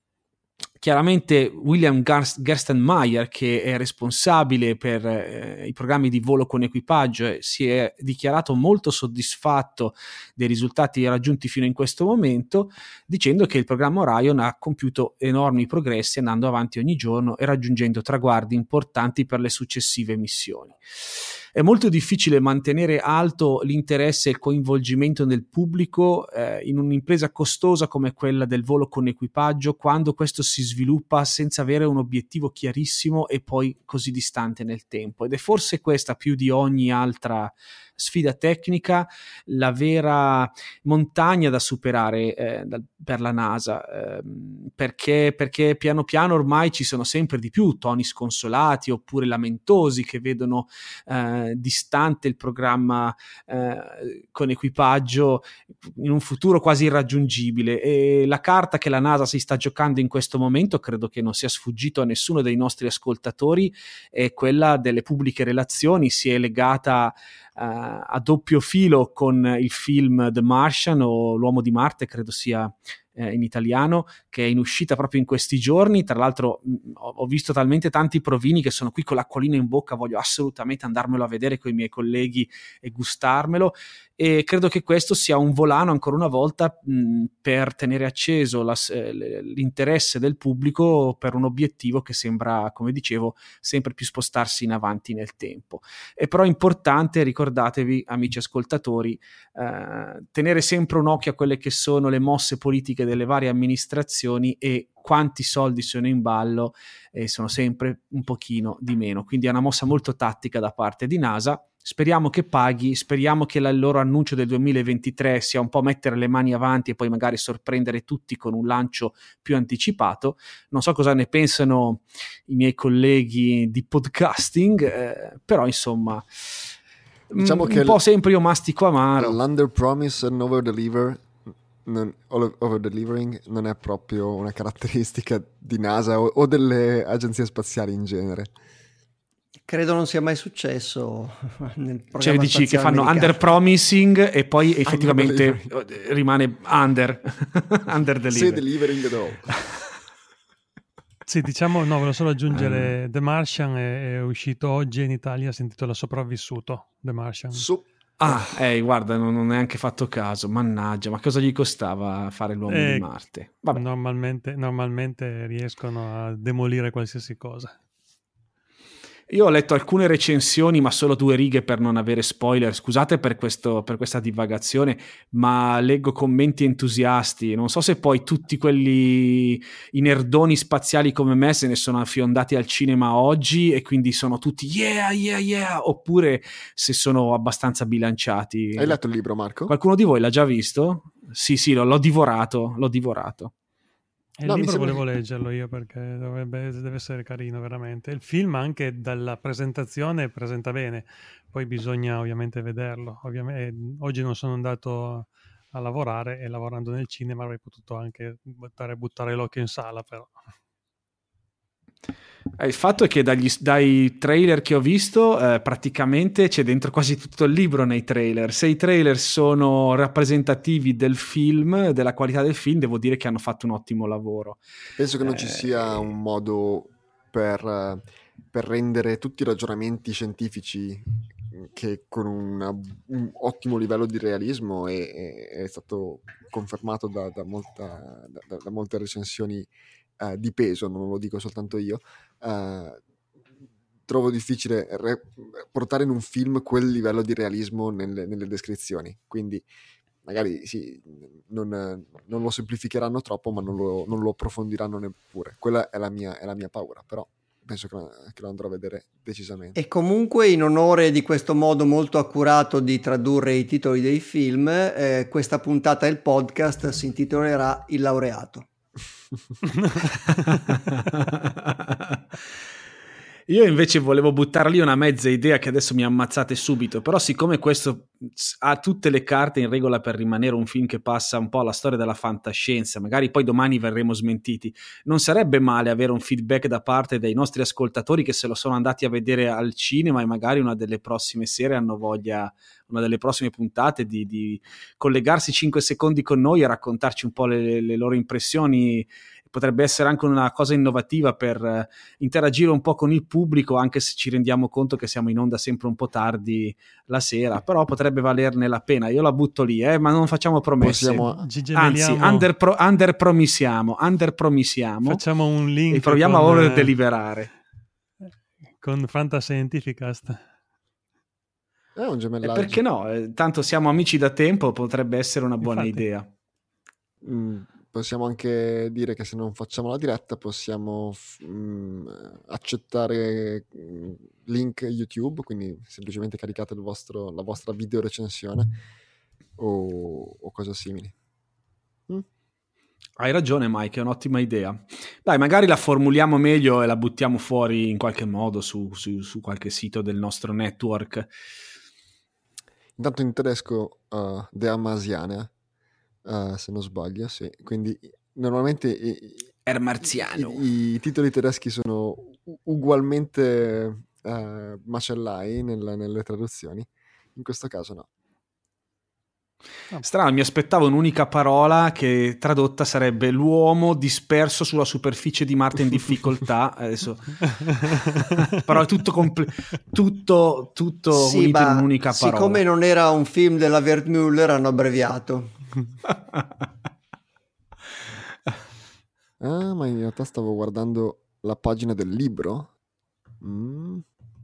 Speaker 3: Chiaramente William Gerstenmaier, che è responsabile per eh, i programmi di volo con equipaggio, eh, si è dichiarato molto soddisfatto dei risultati raggiunti fino in questo momento, dicendo che il programma Orion ha compiuto enormi progressi andando avanti ogni giorno e raggiungendo traguardi importanti per le successive missioni. È molto difficile mantenere alto l'interesse e il coinvolgimento del pubblico eh, in un'impresa costosa come quella del volo con equipaggio, quando questo si sviluppa senza avere un obiettivo chiarissimo e poi così distante nel tempo. Ed è forse questa, più di ogni altra sfida tecnica, la vera montagna da superare eh, da, per la NASA, eh, perché, perché piano piano ormai ci sono sempre di più toni sconsolati oppure lamentosi che vedono eh, distante il programma eh, con equipaggio in un futuro quasi irraggiungibile, e la carta che la NASA si sta giocando in questo momento, credo che non sia sfuggito a nessuno dei nostri ascoltatori, è quella delle pubbliche relazioni. Si è legata uh, a doppio filo con il film The Martian, o L'uomo di Marte credo sia eh, in italiano, che è in uscita proprio in questi giorni. Tra l'altro mh, ho visto talmente tanti provini che sono qui con l'acquolina in bocca, voglio assolutamente andarmelo a vedere con i miei colleghi e gustarmelo, e credo che questo sia un volano ancora una volta mh, per tenere acceso la, l'interesse del pubblico per un obiettivo che sembra, come dicevo, sempre più spostarsi in avanti nel tempo. È però importante, ricordatevi amici ascoltatori, eh, tenere sempre un occhio a quelle che sono le mosse politiche delle varie amministrazioni e quanti soldi sono in ballo, e sono sempre un pochino di meno, quindi è una mossa molto tattica da parte di NASA. Speriamo che paghi, speriamo che la, il loro annuncio del duemilaventitré sia un po' mettere le mani avanti e poi magari sorprendere tutti con un lancio più anticipato. Non so cosa ne pensano i miei colleghi di podcasting, eh, però insomma
Speaker 1: diciamo
Speaker 3: m-
Speaker 1: che
Speaker 3: un po' sempre io mastico amaro.
Speaker 1: L'under promise and over deliver non, over delivering non è proprio una caratteristica di NASA o, o delle agenzie spaziali in genere.
Speaker 4: Credo non sia mai successo nel programma
Speaker 3: Cioè dici che fanno
Speaker 4: americano.
Speaker 3: under promising e poi effettivamente rimane under under delivering.
Speaker 1: Sì, delivering no.
Speaker 2: Sì, diciamo, no, volevo solo aggiungere um, The Martian è, è uscito oggi in Italia, si intitola Sopravvissuto, The Martian.
Speaker 1: Su-
Speaker 3: Ah, eh, guarda, non ho neanche fatto caso, mannaggia, ma cosa gli costava fare l'uomo eh, di Marte? Vabbè.
Speaker 2: Normalmente, normalmente riescono a demolire qualsiasi cosa.
Speaker 3: Io ho letto alcune recensioni, ma solo due righe per non avere spoiler. Scusate per, questo, per questa divagazione, ma leggo commenti entusiasti. Non so se poi tutti quelli i nerdoni spaziali come me se ne sono affiondati al cinema oggi e quindi sono tutti yeah, yeah, yeah, oppure se sono abbastanza bilanciati.
Speaker 1: Hai letto il libro, Marco?
Speaker 3: Qualcuno di voi l'ha già visto? Sì, sì, l'ho, l'ho divorato, l'ho divorato.
Speaker 2: Il no, libro sembra... volevo leggerlo io perché dovrebbe, deve essere carino veramente. Il film anche dalla presentazione presenta bene, poi bisogna ovviamente vederlo. Ovviamente, oggi non sono andato a lavorare e lavorando nel cinema avrei potuto anche buttare, buttare l'occhio in sala, però.
Speaker 3: Il fatto è che dagli, dai trailer che ho visto eh, praticamente c'è dentro quasi tutto il libro nei trailer. Se i trailer sono rappresentativi del film, della qualità del film, devo dire che hanno fatto un ottimo lavoro.
Speaker 1: Penso che non
Speaker 3: eh,
Speaker 1: ci sia un modo per, per rendere tutti i ragionamenti scientifici che con una, un ottimo livello di realismo è, è, è stato confermato da, da, molta, da, da molte recensioni Uh, di peso, non lo dico soltanto io, uh, trovo difficile re- portare in un film quel livello di realismo nelle, nelle descrizioni, quindi magari sì, non, non lo semplificheranno troppo, ma non lo, non lo approfondiranno neppure. Quella è la mia, è la mia paura, però penso che lo, che lo andrò a vedere decisamente.
Speaker 4: E comunque, in onore di questo modo molto accurato di tradurre i titoli dei film, eh, questa puntata del podcast si intitolerà Il laureato.
Speaker 3: Io invece volevo buttare lì una mezza idea che adesso mi ammazzate subito, però siccome questo ha tutte le carte in regola per rimanere un film che passa un po' alla storia della fantascienza, magari poi domani verremo smentiti, non sarebbe male avere un feedback da parte dei nostri ascoltatori che se lo sono andati a vedere al cinema e magari una delle prossime sere hanno voglia, una delle prossime puntate di, di collegarsi cinque secondi con noi e raccontarci un po' le, le loro impressioni. Potrebbe essere anche una cosa innovativa per uh, interagire un po' con il pubblico, anche se ci rendiamo conto che siamo in onda sempre un po' tardi la sera, però potrebbe valerne la pena. Io la butto lì, eh, ma non facciamo promesse.
Speaker 1: Possiamo...
Speaker 3: Anzi, under, pro, under promisiamo, under promisiamo.
Speaker 2: Facciamo un link
Speaker 3: e proviamo
Speaker 2: con,
Speaker 3: a ora deliberare.
Speaker 2: Con Fantascientificast.
Speaker 1: È un gemellaggio.
Speaker 3: Perché no? Eh, tanto siamo amici da tempo, potrebbe essere una buona
Speaker 2: Infatti.
Speaker 3: idea.
Speaker 1: Mm. possiamo anche dire che se non facciamo la diretta possiamo f- mh, accettare mh, link YouTube, quindi semplicemente caricate il vostro, la vostra video recensione o, o cose simili. Mm?
Speaker 3: Hai ragione Mike, è un'ottima idea. Dai, magari la formuliamo meglio e la buttiamo fuori in qualche modo su, su, su qualche sito del nostro network.
Speaker 1: Intanto in tedesco uh, De Amasiane, uh, se non sbaglio, sì. Quindi normalmente i,
Speaker 3: Er marziano.
Speaker 1: i, i titoli tedeschi sono u- ugualmente uh, macellai nella, nelle traduzioni. In questo caso no.
Speaker 3: Strano, mi aspettavo un'unica parola che tradotta sarebbe l'uomo disperso sulla superficie di Marte in difficoltà. Adesso però è tutto, comple- tutto, tutto
Speaker 4: sì,
Speaker 3: unito in un'unica parola.
Speaker 4: Siccome non era un film della Wertmüller hanno abbreviato.
Speaker 1: Ah, ma in realtà stavo guardando la pagina del libro. Mm.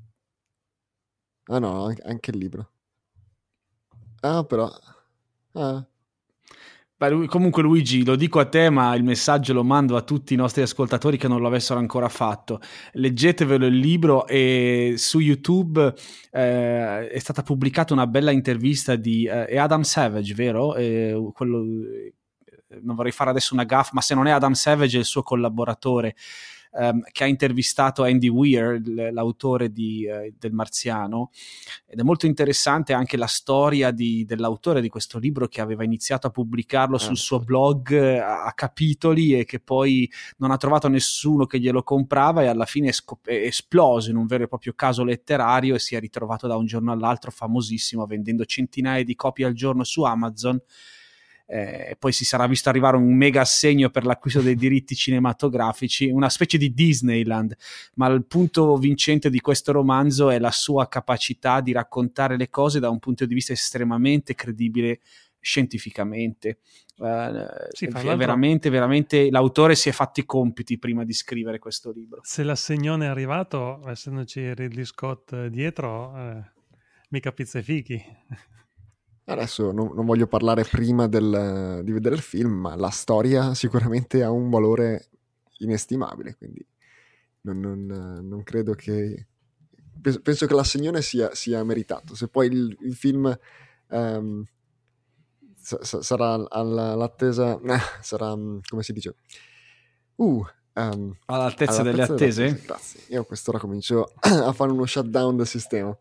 Speaker 1: Ah no, anche, anche il libro. Ah, però... Ah.
Speaker 3: Beh, comunque Luigi, lo dico a te, ma il messaggio lo mando a tutti i nostri ascoltatori che non lo avessero ancora fatto. Leggetevelo il libro, e su YouTube eh, è stata pubblicata una bella intervista di eh, è Adam Savage, vero? Eh, quello, non vorrei fare adesso una gaffe, ma se non è Adam Savage è il suo collaboratore, Um, che ha intervistato Andy Weir, l- l'autore di, uh, del Marziano, ed è molto interessante anche la storia di, dell'autore di questo libro, che aveva iniziato a pubblicarlo ah, sul suo blog uh, a capitoli, e che poi non ha trovato nessuno che glielo comprava, e alla fine è, scop- è esploso in un vero e proprio caso letterario, e si è ritrovato da un giorno all'altro famosissimo, vendendo centinaia di copie al giorno su Amazon. Eh, poi si sarà visto arrivare un mega assegno per l'acquisto dei diritti cinematografici, una specie di Disneyland, ma il punto vincente di questo romanzo è la sua capacità di raccontare le cose da un punto di vista estremamente credibile scientificamente. Uh, sì, è veramente, veramente l'autore si è fatto i compiti prima di scrivere questo libro.
Speaker 2: Se l'assegnone è arrivato, essendoci Ridley Scott dietro, eh, mica pizza e fichi.
Speaker 1: Adesso non, non voglio parlare prima del, di vedere il film, ma la storia sicuramente ha un valore inestimabile, quindi non, non, non credo che... Penso, penso che l'assegnone sia, sia meritato. Se poi il, il film um, sa, sarà all'attesa... Eh, sarà, come si dice? Uh, um,
Speaker 3: all'altezza delle attese?
Speaker 1: Delle attese? Grazie. Io a quest'ora comincio a fare uno shutdown del sistema.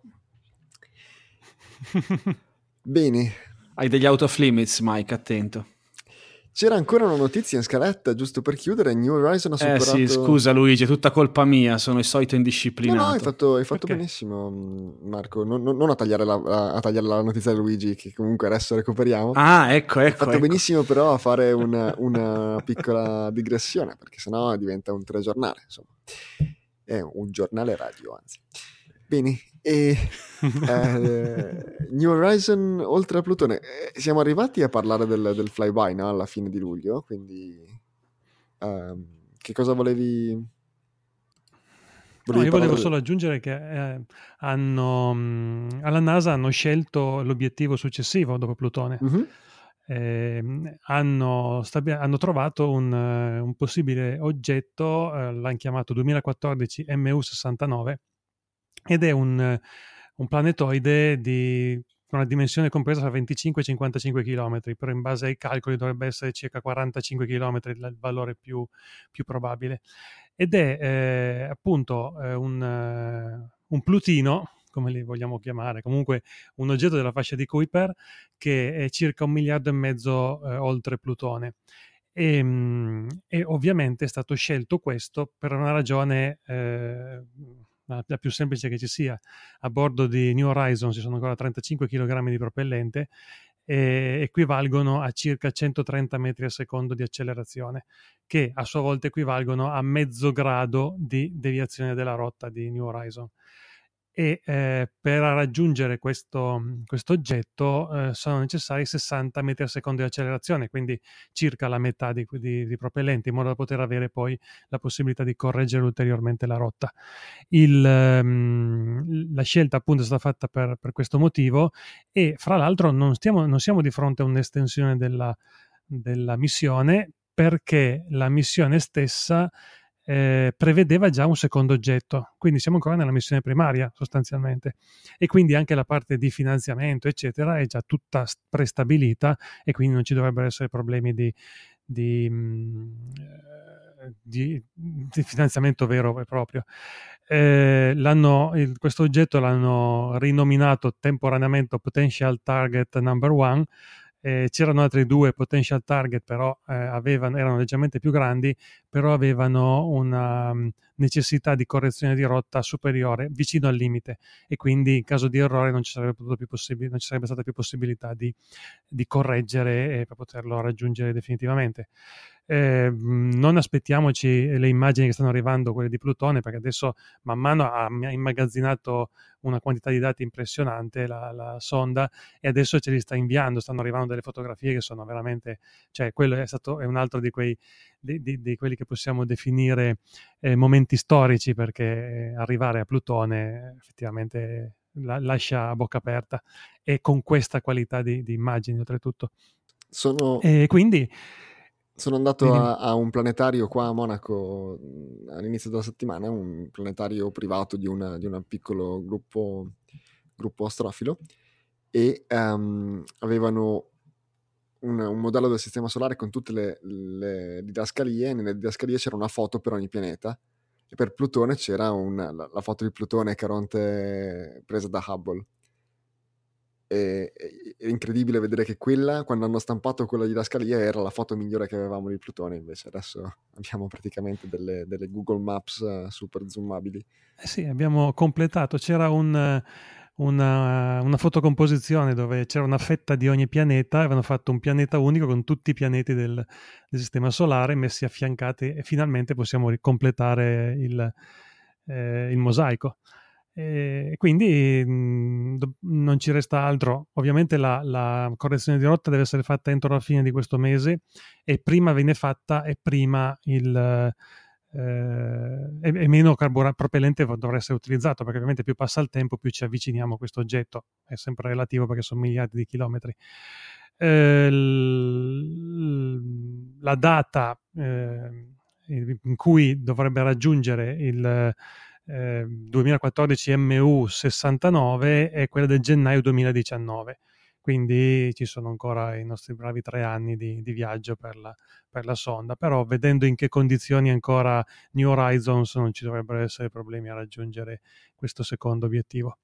Speaker 1: Bene.
Speaker 3: Hai degli out of limits, Mike, attento.
Speaker 1: C'era ancora una notizia in scaletta, giusto per chiudere. New Horizon ha superato...
Speaker 3: Eh sì, scusa Luigi, è tutta colpa mia, sono il solito indisciplinato.
Speaker 1: No, no, hai fatto, hai fatto benissimo, Marco. Non, non a, tagliare la, a tagliare la notizia di Luigi, che comunque adesso recuperiamo.
Speaker 3: Ah, ecco, ecco.
Speaker 1: Hai fatto
Speaker 3: ecco.
Speaker 1: benissimo però a fare una, una piccola digressione, perché sennò diventa un telegiornale, insomma. È un giornale radio, anzi. Bene, e eh, New Horizon oltre a Plutone, eh, siamo arrivati a parlare del, del flyby, no? Alla fine di luglio, quindi um, che cosa volevi,
Speaker 2: volevi no, io volevo solo aggiungere che eh, hanno mh, alla NASA hanno scelto l'obiettivo successivo dopo Plutone. Mm-hmm. Eh, hanno, stabi- hanno trovato un, uh, un possibile oggetto, uh, l'hanno chiamato duemilaquattordici M U sessantanove, ed è un, un planetoide di una dimensione compresa tra venticinque e cinquantacinque chilometri, però in base ai calcoli dovrebbe essere circa quarantacinque chilometri il valore più, più probabile. Ed è eh, appunto eh, un, uh, un plutino, come li vogliamo chiamare, comunque un oggetto della fascia di Kuiper, che è circa un miliardo e mezzo eh, oltre Plutone. E, e ovviamente è stato scelto questo per una ragione... Eh, la più semplice che ci sia. A bordo di New Horizon ci sono ancora trentacinque chilogrammi di propellente, e equivalgono a circa centotrenta metri al secondo di accelerazione, che a sua volta equivalgono a mezzo grado di deviazione della rotta di New Horizon. E eh, per raggiungere questo, questo oggetto eh, sono necessari sessanta metri al secondo di accelerazione, quindi circa la metà di, di, di propellente, in modo da poter avere poi la possibilità di correggere ulteriormente la rotta. Il, um, la scelta appunto è stata fatta per, per questo motivo, e fra l'altro non, stiamo, non siamo di fronte a un'estensione della, della missione, perché la missione stessa eh, prevedeva già un secondo oggetto, quindi siamo ancora nella missione primaria sostanzialmente, e quindi anche la parte di finanziamento eccetera è già tutta prestabilita e quindi non ci dovrebbero essere problemi di, di, di, di finanziamento vero e proprio. Eh, l'hanno, il, questo oggetto l'hanno rinominato temporaneamente Potential Target Number One. Eh, c'erano altri due potential target, però eh, avevano, erano leggermente più grandi, però avevano una um, necessità di correzione di rotta superiore, vicino al limite, e quindi in caso di errore non ci sarebbe, potuto più possib- non ci sarebbe stata più possibilità di, di correggere e per poterlo raggiungere definitivamente. Eh, non aspettiamoci le immagini che stanno arrivando, quelle di Plutone, perché adesso man mano ha immagazzinato una quantità di dati impressionante la, la sonda, e adesso ce li sta inviando, stanno arrivando delle fotografie che sono veramente, cioè quello è stato è un altro di quei di, di, di quelli che possiamo definire eh, momenti storici, perché arrivare a Plutone effettivamente la, lascia a bocca aperta, e con questa qualità di, di immagini oltretutto.
Speaker 1: Sono...
Speaker 2: E quindi
Speaker 1: Sono andato a, a un planetario qua a Monaco all'inizio della settimana, un planetario privato di un di un piccolo gruppo, gruppo astrofilo, e um, avevano un, un modello del sistema solare con tutte le, le didascalie, e nelle didascalie c'era una foto per ogni pianeta, e per Plutone c'era un, la, la foto di Plutone Caronte presa da Hubble. È, è incredibile vedere che quella, quando hanno stampato quella didascalia, era la foto migliore che avevamo di Plutone. Invece adesso abbiamo praticamente delle, delle Google Maps uh, super zoomabili.
Speaker 2: Eh sì, abbiamo completato, c'era un, una, una fotocomposizione dove c'era una fetta di ogni pianeta, avevano fatto un pianeta unico con tutti i pianeti del, del sistema solare messi affiancati, e finalmente possiamo completare il, eh, il mosaico. E quindi mh, non ci resta altro. Ovviamente la, la correzione di rotta deve essere fatta entro la fine di questo mese, e prima viene fatta e prima il eh, e, e meno carburante propellente dovrà essere utilizzato, perché ovviamente più passa il tempo più ci avviciniamo a questo oggetto. È sempre relativo perché sono miliardi di chilometri. Eh, l, la data eh, in cui dovrebbe raggiungere il Eh, duemilaquattordici M U sessantanove è quella del gennaio duemiladiciannove, quindi ci sono ancora i nostri bravi tre anni di, di viaggio per la, per la sonda, però vedendo in che condizioni ancora New Horizons non ci dovrebbero essere problemi a raggiungere questo secondo obiettivo.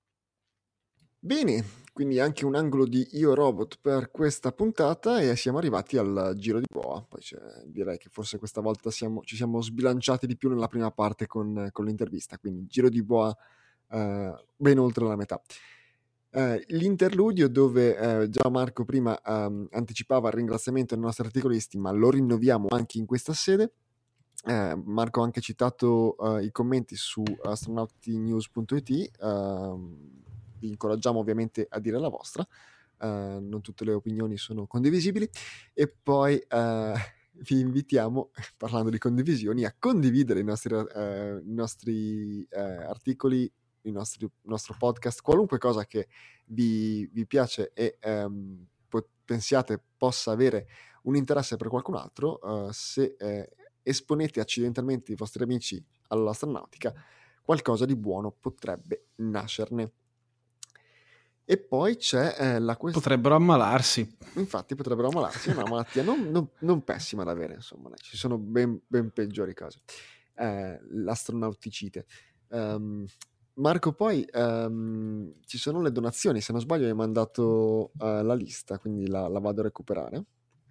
Speaker 1: Bene, quindi anche un angolo di Io Robot per questa puntata, e siamo arrivati al giro di boa. Poi direi che forse questa volta siamo, ci siamo sbilanciati di più nella prima parte con, con l'intervista, quindi giro di boa eh, ben oltre la metà. Eh, l'interludio dove eh, già Marco prima um, anticipava il ringraziamento ai nostri articolisti, ma lo rinnoviamo anche in questa sede. Eh, Marco ha anche citato uh, i commenti su astronautinews punto it. Uh, vi incoraggiamo ovviamente a dire la vostra, uh, non tutte le opinioni sono condivisibili, e poi uh, vi invitiamo, parlando di condivisioni, a condividere i nostri, uh, i nostri uh, articoli, il nostro, il nostro podcast, qualunque cosa che vi, vi piace e um, po- pensiate possa avere un interesse per qualcun altro. Uh, se eh, esponete accidentalmente i vostri amici all'astronautica, qualcosa di buono potrebbe nascerne. E poi c'è eh, la questione...
Speaker 3: Potrebbero ammalarsi.
Speaker 1: Infatti potrebbero ammalarsi, è una malattia non, non, non pessima da avere, insomma, ci sono ben, ben peggiori cose. Eh, l'astronauticite. Um, Marco, poi um, ci sono le donazioni, se non sbaglio hai mandato uh, la lista, quindi la, la vado a recuperare.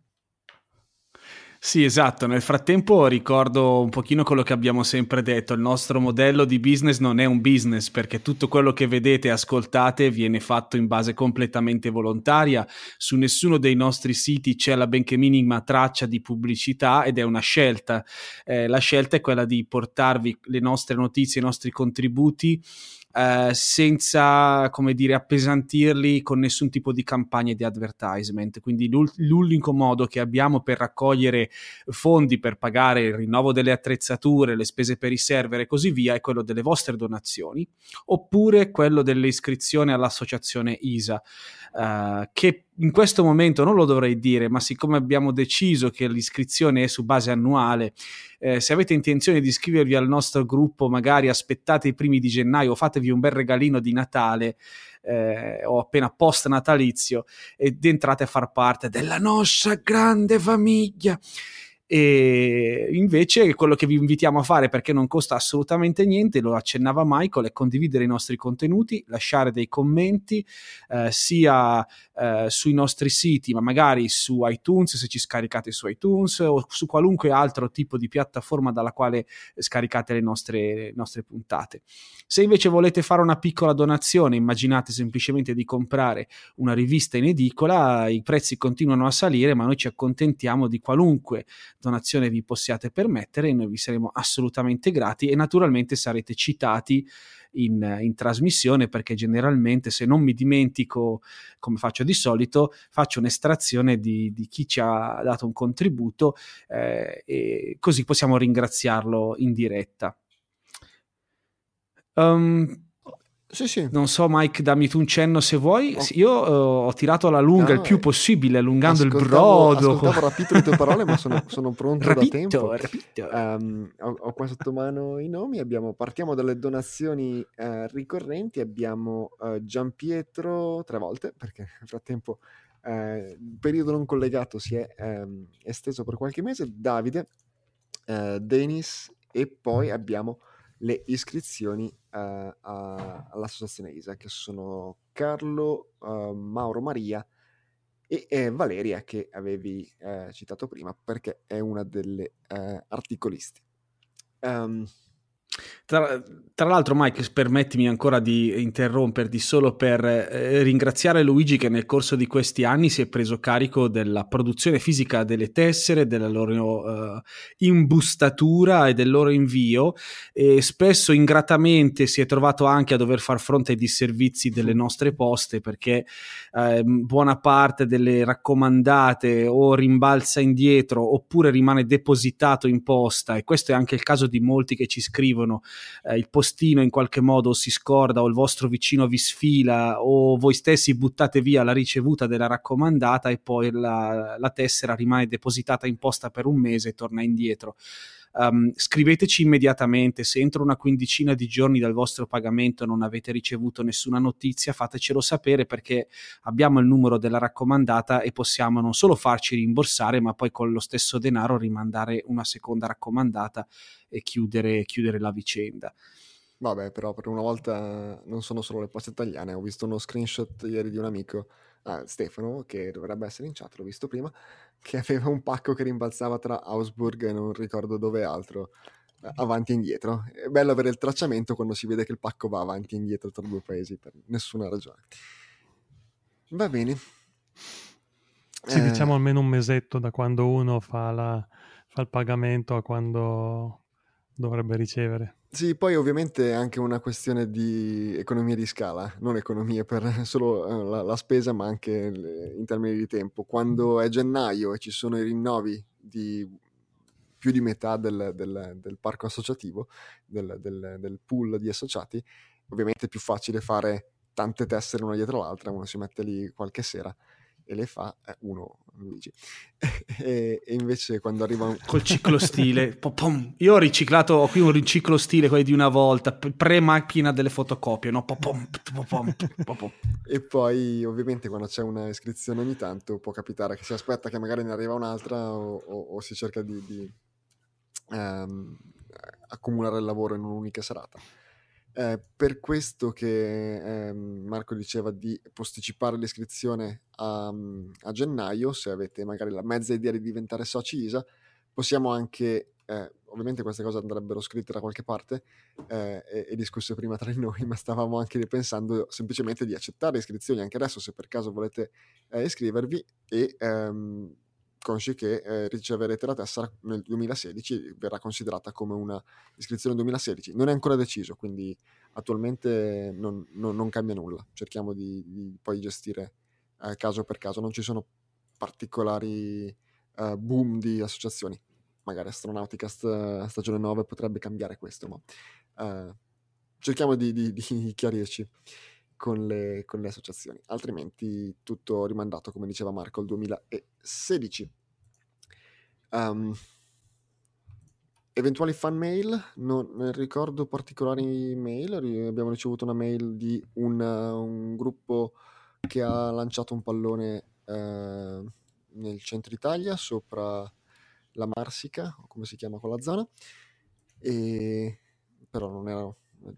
Speaker 3: Sì, esatto. Nel frattempo ricordo un pochino quello che abbiamo sempre detto: il nostro modello di business non è un business, perché tutto quello che vedete e ascoltate viene fatto in base completamente volontaria. Su nessuno dei nostri siti c'è la benché minima traccia di pubblicità, ed è una scelta. Eh, la scelta è quella di portarvi le nostre notizie, i nostri contributi Uh, senza, come dire, appesantirli con nessun tipo di campagna di advertisement. Quindi l'ul- l'unico modo che abbiamo per raccogliere fondi per pagare il rinnovo delle attrezzature, le spese per i server e così via è quello delle vostre donazioni, oppure quello delle iscrizioni all'associazione I S A, uh, che in questo momento non lo dovrei dire, ma siccome abbiamo deciso che l'iscrizione è su base annuale, eh, se avete intenzione di iscrivervi al nostro gruppo, magari aspettate i primi di gennaio, fatevi un bel regalino di Natale eh, o appena post natalizio ed entrate a far parte della nostra grande famiglia. E invece quello che vi invitiamo a fare, perché non costa assolutamente niente, lo accennava Michael, è condividere i nostri contenuti, lasciare dei commenti eh, sia eh, sui nostri siti, ma magari su iTunes, se ci scaricate su iTunes, o su qualunque altro tipo di piattaforma dalla quale scaricate le nostre, le nostre puntate. Se invece volete fare una piccola donazione, immaginate semplicemente di comprare una rivista in edicola, i prezzi continuano a salire, ma noi ci accontentiamo di qualunque donazione vi possiate permettere e noi vi saremo assolutamente grati e naturalmente sarete citati in, in trasmissione, perché generalmente, se non mi dimentico come faccio di solito, faccio un'estrazione di, di chi ci ha dato un contributo eh, e così possiamo ringraziarlo in diretta. Um,
Speaker 1: Sì, sì.
Speaker 3: Non so, Mike, dammi tu un cenno se vuoi. Oh. Io uh, ho tirato alla lunga no, il più possibile, allungando il brodo.
Speaker 1: Ascoltavo rapito le tue parole, ma sono, sono pronto
Speaker 3: rapito,
Speaker 1: da tempo.
Speaker 3: Rapito.
Speaker 1: Um, ho, ho qua sotto mano i nomi. Abbiamo, partiamo dalle donazioni uh, ricorrenti. Abbiamo uh, Gianpietro tre volte, perché nel frattempo uh, il periodo non collegato si è um, esteso per qualche mese. Davide, uh, Denis, e poi abbiamo le iscrizioni uh, a, all'associazione I S A, che sono Carlo, uh, Mauro Maria e eh, Valeria, che avevi eh, citato prima perché è una delle eh, articolisti. Um,
Speaker 3: Tra, tra l'altro, Mike, permettimi ancora di interromperti solo per eh, ringraziare Luigi, che nel corso di questi anni si è preso carico della produzione fisica delle tessere, della loro eh, imbustatura e del loro invio, e spesso ingratamente si è trovato anche a dover far fronte ai disservizi delle nostre poste, perché eh, buona parte delle raccomandate o rimbalza indietro oppure rimane depositato in posta, e questo è anche il caso di molti che ci scrivono. Eh, il postino in qualche modo si scorda, o il vostro vicino vi sfila, o voi stessi buttate via la ricevuta della raccomandata e poi la, la tessera rimane depositata in posta per un mese e torna indietro. Um, scriveteci immediatamente. Se entro una quindicina di giorni dal vostro pagamento non avete ricevuto nessuna notizia, fatecelo sapere, perché abbiamo il numero della raccomandata e possiamo non solo farci rimborsare, ma poi con lo stesso denaro rimandare una seconda raccomandata e chiudere, chiudere la vicenda.
Speaker 1: Vabbè, però per una volta non sono solo le poste italiane. Ho visto uno screenshot ieri di un amico, ah, Stefano, che dovrebbe essere in chat, l'ho visto prima, che aveva un pacco che rimbalzava tra Augsburg e non ricordo dove altro, avanti e indietro. È bello avere il tracciamento quando si vede che il pacco va avanti e indietro tra due paesi per nessuna ragione. Va bene.
Speaker 2: Sì, eh... diciamo almeno un mesetto da quando uno fa, la, fa il pagamento a quando dovrebbe ricevere.
Speaker 1: Sì, poi ovviamente è anche una questione di economia di scala, non economia per solo la, la spesa, ma anche le, in termini di tempo. Quando è gennaio e ci sono i rinnovi di più di metà del, del, del parco associativo, del, del, del pool di associati, ovviamente è più facile fare tante tessere una dietro l'altra. Uno si mette lì qualche sera e le fa, eh, uno, Luigi. e, e invece quando arriva un...
Speaker 3: col ciclostile popom. Io ho riciclato, ho qui un riciclo stile quelli di una volta, pre-macchina delle fotocopie, no? Popom, popom, popom.
Speaker 1: E poi ovviamente quando c'è una iscrizione ogni tanto può capitare che si aspetta che magari ne arriva un'altra, o, o, o si cerca di, di um, accumulare il lavoro in un'unica serata. Eh, per questo che eh, Marco diceva di posticipare l'iscrizione a, a gennaio, se avete magari la mezza idea di diventare soci I S A, possiamo anche, eh, ovviamente queste cose andrebbero scritte da qualche parte eh, e, e discusse prima tra noi, ma stavamo anche pensando semplicemente di accettare iscrizioni anche adesso, se per caso volete eh, iscrivervi, e ehm, consci che eh, riceverete la tessera nel duemilasedici, verrà considerata come una iscrizione duemilasedici. Non è ancora deciso, quindi attualmente non, non, non cambia nulla. Cerchiamo di, di poi gestire eh, caso per caso. Non ci sono particolari eh, boom di associazioni. Magari Astronauticast stagione nove potrebbe cambiare questo, ma eh, cerchiamo di, di, di chiarirci. con le, con le associazioni, altrimenti tutto rimandato, come diceva Marco, al duemilasedici. Um, eventuali fan mail, non ricordo particolari mail, abbiamo ricevuto una mail di un, un gruppo che ha lanciato un pallone uh, nel centro Italia, sopra la Marsica, o come si chiama quella zona, e però non erano...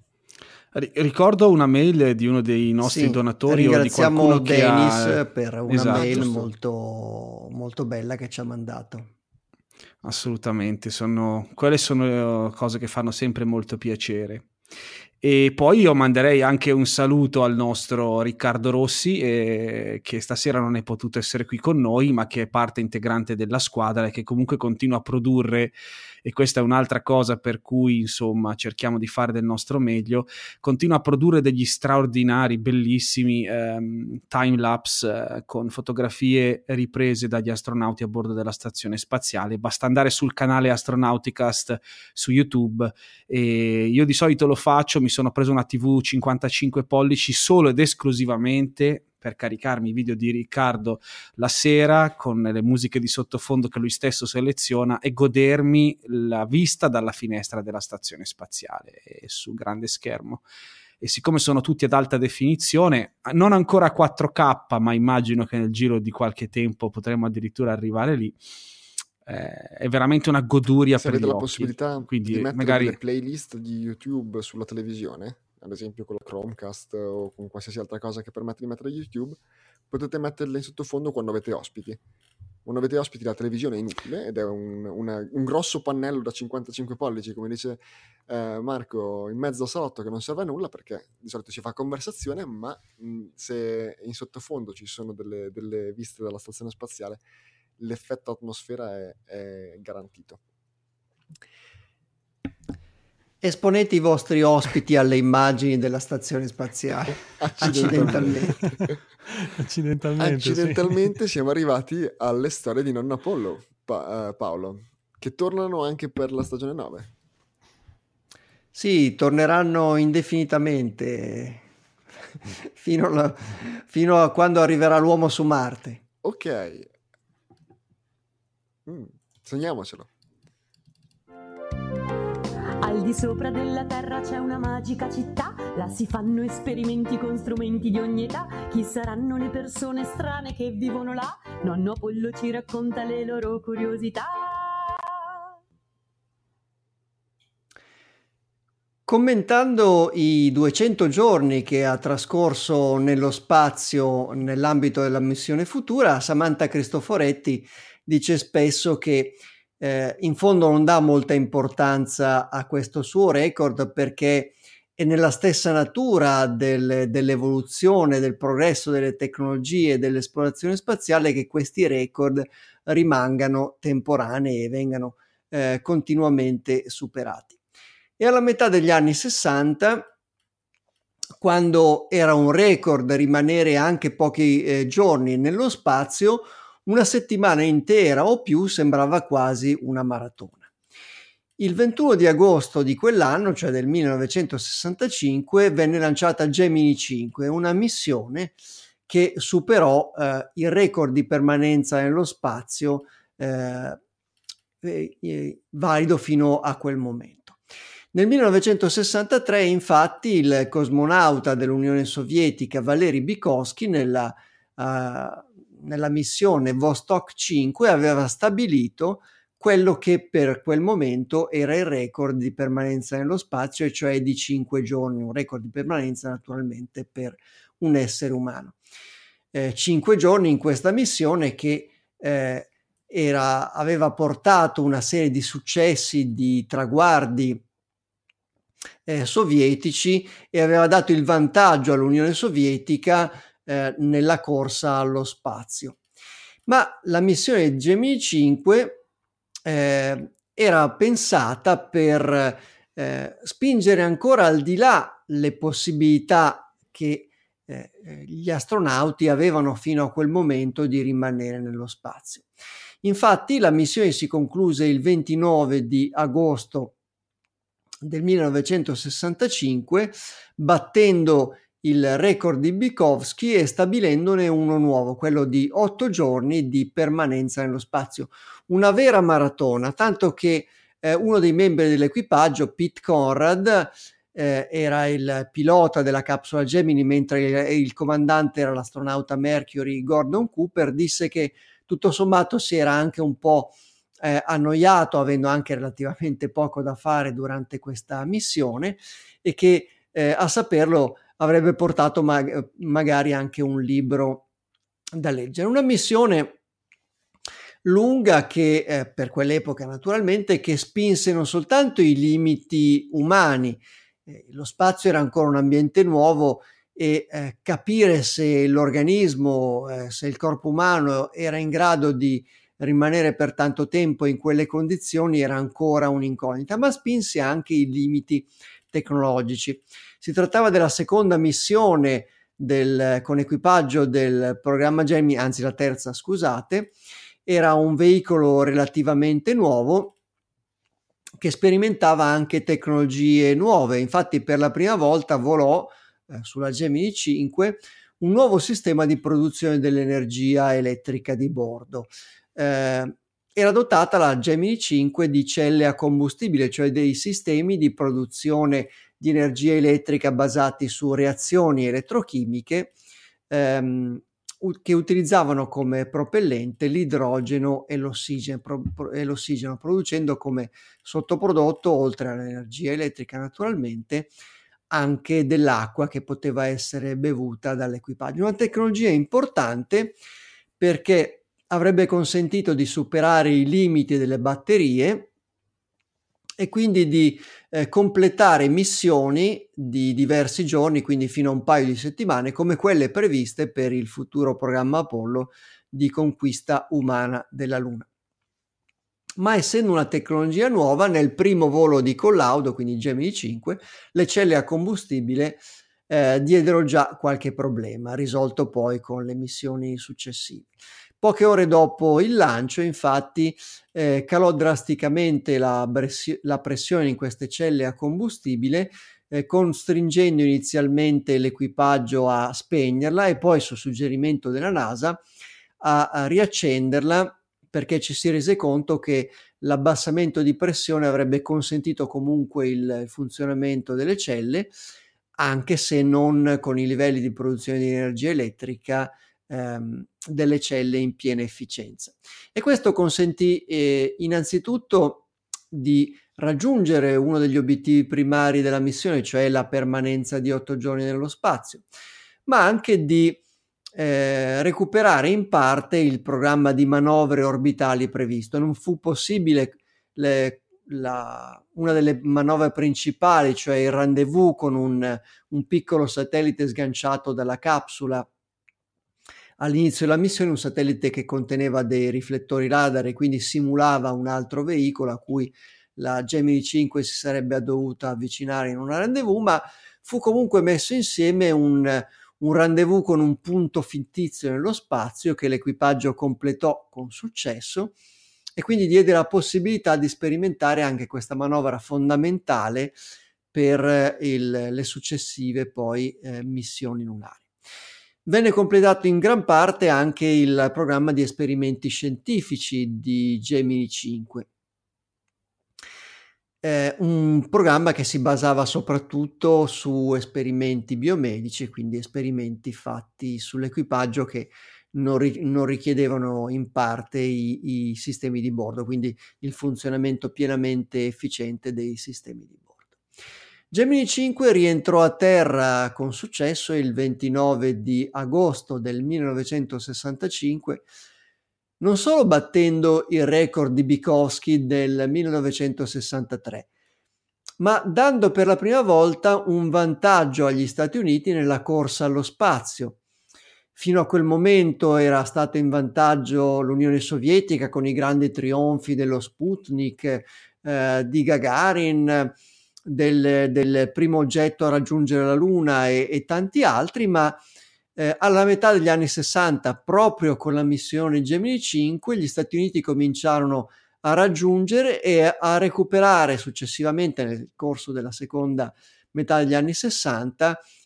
Speaker 3: Ricordo una mail di uno dei nostri
Speaker 4: sì,
Speaker 3: donatori o di qualcuno che
Speaker 4: Dennis
Speaker 3: ha...
Speaker 4: per una
Speaker 3: esatto.
Speaker 4: mail molto, molto bella che ci ha mandato.
Speaker 3: Assolutamente, sono, quelle sono cose che fanno sempre molto piacere. E poi io manderei anche un saluto al nostro Riccardo Rossi, eh, che stasera non è potuto essere qui con noi, ma che è parte integrante della squadra e che comunque continua a produrre, e questa è un'altra cosa per cui insomma cerchiamo di fare del nostro meglio, continua a produrre degli straordinari, bellissimi ehm, time-lapse eh, con fotografie riprese dagli astronauti a bordo della stazione spaziale. Basta andare sul canale Astronauticast su YouTube, e io di solito lo faccio, mi sono preso una tivù cinquantacinque pollici solo ed esclusivamente per caricarmi i video di Riccardo la sera con le musiche di sottofondo che lui stesso seleziona e godermi la vista dalla finestra della stazione spaziale e su grande schermo. E siccome sono tutti ad alta definizione, non ancora quattro K, ma immagino che nel giro di qualche tempo potremo addirittura arrivare lì, eh, è veramente una goduria.
Speaker 1: Se
Speaker 3: per gli
Speaker 1: avete la
Speaker 3: occhi.
Speaker 1: possibilità
Speaker 3: Quindi
Speaker 1: di mettere
Speaker 3: magari
Speaker 1: delle playlist di YouTube sulla televisione, ad esempio con la Chromecast o con qualsiasi altra cosa che permette di mettere YouTube, potete metterle in sottofondo quando avete ospiti. Quando avete ospiti la televisione è inutile ed è un, una, un grosso pannello da cinquantacinque pollici, come dice eh, Marco, in mezzo al salotto, che non serve a nulla perché di solito si fa conversazione, ma mh, se in sottofondo ci sono delle, delle viste dalla stazione spaziale, l'effetto atmosfera è, è garantito.
Speaker 4: Esponete i vostri ospiti alle immagini della stazione spaziale. Accidentalmente.
Speaker 2: Accidentalmente,
Speaker 1: Accidentalmente
Speaker 2: sì.
Speaker 1: Siamo arrivati alle storie di nonno Apollo, pa- uh, Paolo, che tornano anche per la stagione nove.
Speaker 4: Sì, torneranno indefinitamente fino, alla, fino a quando arriverà l'uomo su Marte.
Speaker 1: Ok, mm, sogniamocelo.
Speaker 6: Al di sopra della terra c'è una magica città, là si fanno esperimenti con strumenti di ogni età. Chi saranno le persone strane che vivono là? Nonno Apollo ci racconta le loro curiosità.
Speaker 4: Commentando i duecento giorni che ha trascorso nello spazio nell'ambito della missione Futura, Samantha Cristoforetti dice spesso che Eh, in fondo non dà molta importanza a questo suo record perché è nella stessa natura del, dell'evoluzione, del progresso delle tecnologie, dell'esplorazione spaziale che questi record rimangano temporanei e vengano eh, continuamente superati. E alla metà degli anni sessanta, quando era un record rimanere anche pochi eh, giorni nello spazio, una settimana intera o più sembrava quasi una maratona. Il ventuno di agosto di quell'anno, cioè del millenovecentosessantacinque, venne lanciata Gemini cinque, una missione che superò eh, il record di permanenza nello spazio eh, eh, valido fino a quel momento. Nel millenovecentosessantatré, infatti, il cosmonauta dell'Unione Sovietica Valery Bykovsky nella uh, nella missione Vostok cinque aveva stabilito quello che per quel momento era il record di permanenza nello spazio, e cioè di cinque giorni, un record di permanenza naturalmente per un essere umano. Eh, cinque giorni in questa missione che eh, era, aveva portato una serie di successi, di traguardi eh, sovietici, e aveva dato il vantaggio all'Unione Sovietica Eh, nella corsa allo spazio. Ma la missione Gemini cinque eh, era pensata per eh, spingere ancora al di là le possibilità che eh, gli astronauti avevano fino a quel momento di rimanere nello spazio. Infatti la missione si concluse il ventinove di agosto del millenovecentosessantacinque battendo il record di Bykowski e stabilendone uno nuovo, quello di otto giorni di permanenza nello spazio. Una vera maratona, tanto che eh, uno dei membri dell'equipaggio, Pete Conrad, eh, era il pilota della capsula Gemini, mentre il, il comandante era l'astronauta Mercury Gordon Cooper, disse che tutto sommato si era anche un po' eh, annoiato, avendo anche relativamente poco da fare durante questa missione, e che eh, a saperlo avrebbe portato mag- magari anche un libro da leggere. Una missione lunga che eh, per quell'epoca naturalmente, che spinse non soltanto i limiti umani, eh, lo spazio era ancora un ambiente nuovo e eh, capire se l'organismo, eh, se il corpo umano era in grado di rimanere per tanto tempo in quelle condizioni era ancora un'incognita, ma spinse anche i limiti tecnologici. Si trattava della seconda missione del, con equipaggio del programma Gemini, anzi la terza, scusate. Era un veicolo relativamente nuovo che sperimentava anche tecnologie nuove. Infatti per la prima volta volò eh, sulla Gemini cinque un nuovo sistema di produzione dell'energia elettrica di bordo. Eh, era dotata la Gemini cinque di celle a combustibile, cioè dei sistemi di produzione di energia elettrica basati su reazioni elettrochimiche ehm, che utilizzavano come propellente l'idrogeno e l'ossigeno, pro, pro, e l'ossigeno, producendo come sottoprodotto, oltre all'energia elettrica naturalmente, anche dell'acqua che poteva essere bevuta dall'equipaggio. Una tecnologia importante perché avrebbe consentito di superare i limiti delle batterie e quindi di eh, completare missioni di diversi giorni, quindi fino a un paio di settimane, come quelle previste per il futuro programma Apollo di conquista umana della Luna. Ma essendo una tecnologia nuova, nel primo volo di collaudo, quindi Gemini cinque, le celle a combustibile eh, diedero già qualche problema, risolto poi con le missioni successive. Poche ore dopo il lancio, infatti, eh, calò drasticamente la, bressi- la pressione in queste celle a combustibile, eh, costringendo inizialmente l'equipaggio a spegnerla e poi, su suggerimento della NASA, a, a riaccenderla, perché ci si rese conto che l'abbassamento di pressione avrebbe consentito comunque il funzionamento delle celle, anche se non con i livelli di produzione di energia elettrica ehm, delle celle in piena efficienza. E questo consentì eh, innanzitutto di raggiungere uno degli obiettivi primari della missione, cioè la permanenza di otto giorni nello spazio, ma anche di eh, recuperare in parte il programma di manovre orbitali previsto. Non fu possibile le, la, una delle manovre principali, cioè il rendezvous con un, un piccolo satellite sganciato dalla capsula all'inizio della missione, un satellite che conteneva dei riflettori radar e quindi simulava un altro veicolo a cui la Gemini cinque si sarebbe dovuta avvicinare in un rendezvous, ma fu comunque messo insieme un, un rendezvous con un punto fittizio nello spazio che l'equipaggio completò con successo e quindi diede la possibilità di sperimentare anche questa manovra fondamentale per il, le successive poi eh, missioni lunari. Venne completato in gran parte anche il programma di esperimenti scientifici di Gemini cinque, eh, un programma che si basava soprattutto su esperimenti biomedici, quindi esperimenti fatti sull'equipaggio che non, ri- non richiedevano in parte i-, i sistemi di bordo, quindi il funzionamento pienamente efficiente dei sistemi di bordo. Gemini cinque rientrò a terra con successo il ventinove di agosto del millenovecentosessantacinque, non solo battendo il record di Bykowski del millenovecentosessantatré, ma dando per la prima volta un vantaggio agli Stati Uniti nella corsa allo spazio. Fino a quel momento era stata in vantaggio l'Unione Sovietica con i grandi trionfi dello Sputnik, eh, di Gagarin, Del, del primo oggetto a raggiungere la Luna e, e tanti altri, ma eh, alla metà degli anni sessanta, proprio con la missione Gemini cinque, gli Stati Uniti cominciarono a raggiungere e a recuperare successivamente nel corso della seconda metà degli anni sessanta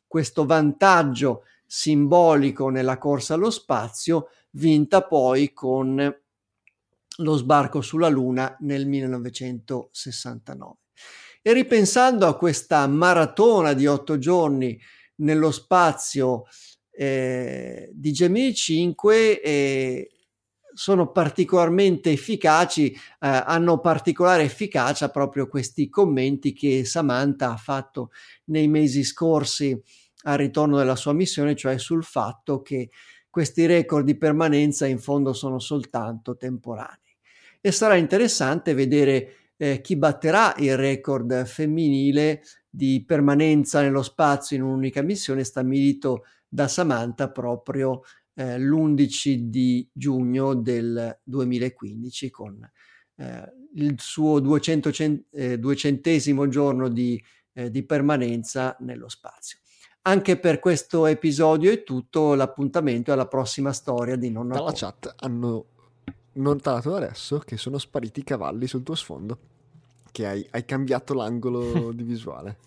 Speaker 4: questo vantaggio simbolico nella corsa allo spazio, vinta poi con lo sbarco sulla Luna nel millenovecentosessantanove. E ripensando a questa maratona di otto giorni nello spazio eh, di Gemini cinque, eh, sono particolarmente efficaci, eh, hanno particolare efficacia proprio questi commenti che Samantha ha fatto nei mesi scorsi al ritorno della sua missione, cioè sul fatto che questi record di permanenza in fondo sono soltanto temporanei. E sarà interessante vedere eh, chi batterà il record femminile di permanenza nello spazio in un'unica missione stabilito da Samantha proprio eh, l'undici di giugno del duemilaquindici con eh, il suo duecento, eh, duecentesimo giorno di, eh, di permanenza nello spazio. Anche per questo episodio è tutto, l'appuntamento è alla prossima storia di Nonno
Speaker 1: Dalla
Speaker 4: Apollo.
Speaker 1: chat hanno notato adesso che sono spariti i cavalli sul tuo sfondo, che hai, hai cambiato l'angolo di visuale.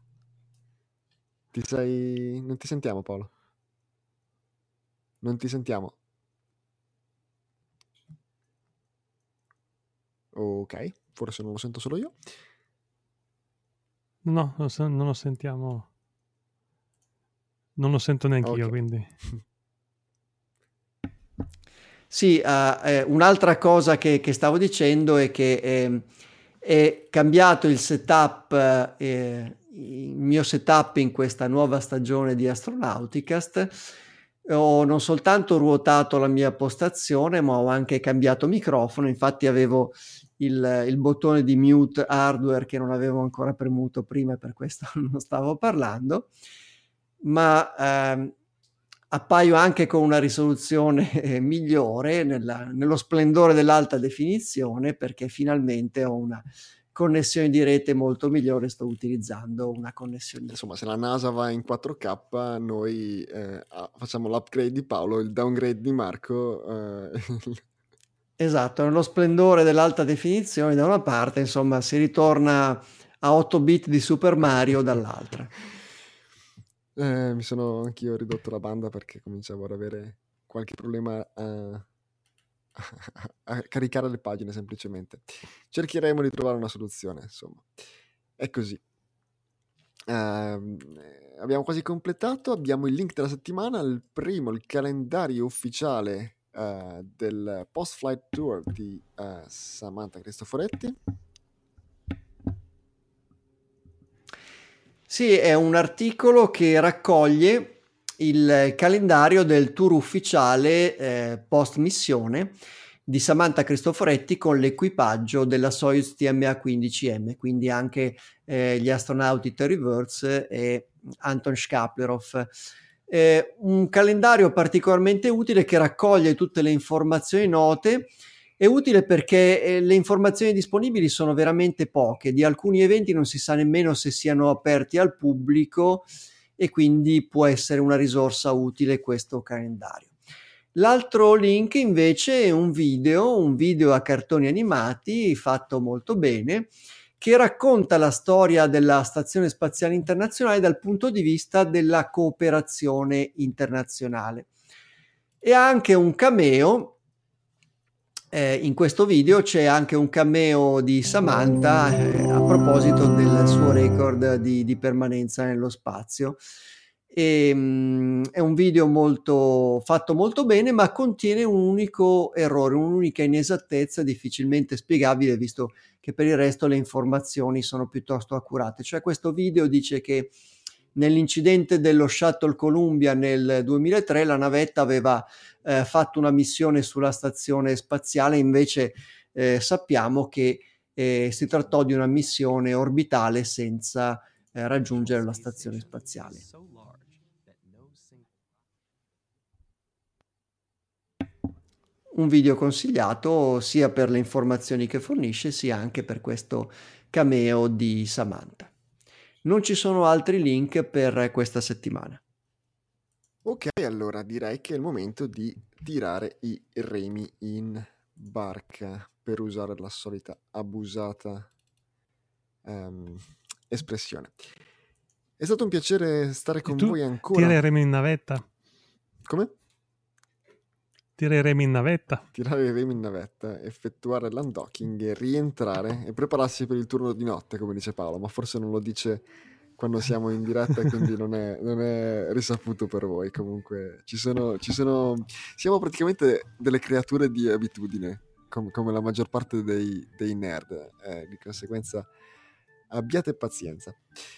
Speaker 1: Ti sei... Non ti sentiamo, Paolo? Non ti sentiamo. Ok, forse non lo sento solo io.
Speaker 2: No, non, se- non lo sentiamo. Non lo sento neanche
Speaker 1: Ok.
Speaker 2: io, quindi.
Speaker 4: Sì, uh, eh, un'altra cosa che, che stavo dicendo è che eh, è cambiato il setup, eh, il mio setup in questa nuova stagione di Astronauticast. Ho non soltanto ruotato la mia postazione, ma ho anche cambiato microfono. Infatti avevo il, il bottone di mute hardware che non avevo ancora premuto prima, per questo non stavo parlando. Ma ehm, appaio anche con una risoluzione eh, migliore, nella, nello splendore dell'alta definizione, perché finalmente ho una connessione di rete molto migliore, sto utilizzando una connessione.
Speaker 1: Insomma, se la NASA va in quattro K, noi eh, facciamo l'upgrade di Paolo, il downgrade di Marco. Eh.
Speaker 4: Esatto, nello splendore dell'alta definizione da una parte, insomma, si ritorna a otto bit di Super Mario dall'altra.
Speaker 1: Eh, mi sono anch'io ridotto la banda perché cominciavo ad avere qualche problema a, a caricare le pagine semplicemente. Cercheremo di trovare una soluzione, insomma. È così. Uh, abbiamo quasi completato, abbiamo il link della settimana, il primo, il calendario ufficiale uh, del post-flight tour di uh, Samantha Cristoforetti.
Speaker 4: Sì, è un articolo che raccoglie il calendario del tour ufficiale eh, post missione di Samantha Cristoforetti con l'equipaggio della Soyuz T M A quindici M, quindi anche eh, gli astronauti Terry Virts e Anton Shkaplerov. Eh, un calendario particolarmente utile che raccoglie tutte le informazioni note. È utile perché eh, le informazioni disponibili sono veramente poche, di alcuni eventi non si sa nemmeno se siano aperti al pubblico e quindi può essere una risorsa utile questo calendario. L'altro link invece è un video, un video a cartoni animati fatto molto bene, che racconta la storia della Stazione Spaziale Internazionale dal punto di vista della cooperazione internazionale. E ha anche un cameo. Eh, in questo video c'è anche un cameo di Samantha eh, a proposito del suo record di, di permanenza nello spazio. E, mh, è un video molto fatto molto bene, ma contiene un unico errore, un'unica inesattezza difficilmente spiegabile, visto che per il resto le informazioni sono piuttosto accurate. Cioè, questo video dice che nell'incidente dello Shuttle Columbia nel duemilatré la navetta aveva eh, fatto una missione sulla stazione spaziale, invece eh, sappiamo che eh, si trattò di una missione orbitale senza eh, raggiungere la stazione spaziale. Un video consigliato sia per le informazioni che fornisce, sia anche per questo cameo di Samantha. Non ci sono altri link per questa settimana.
Speaker 1: Ok, allora direi che è il momento di tirare i remi in barca, per usare la solita abusata um, espressione. È stato un piacere stare con voi ancora.
Speaker 2: Tireremo in navetta.
Speaker 1: Come?
Speaker 2: Tireremo in navetta.
Speaker 1: Tireremo in navetta, effettuare l'undocking e rientrare e prepararsi per il turno di notte, come dice Paolo, ma forse non lo dice quando siamo in diretta e quindi non è, non è risaputo per voi. Comunque ci sono, ci sono siamo praticamente delle creature di abitudine, com- come la maggior parte dei, dei nerd, eh, di conseguenza abbiate pazienza.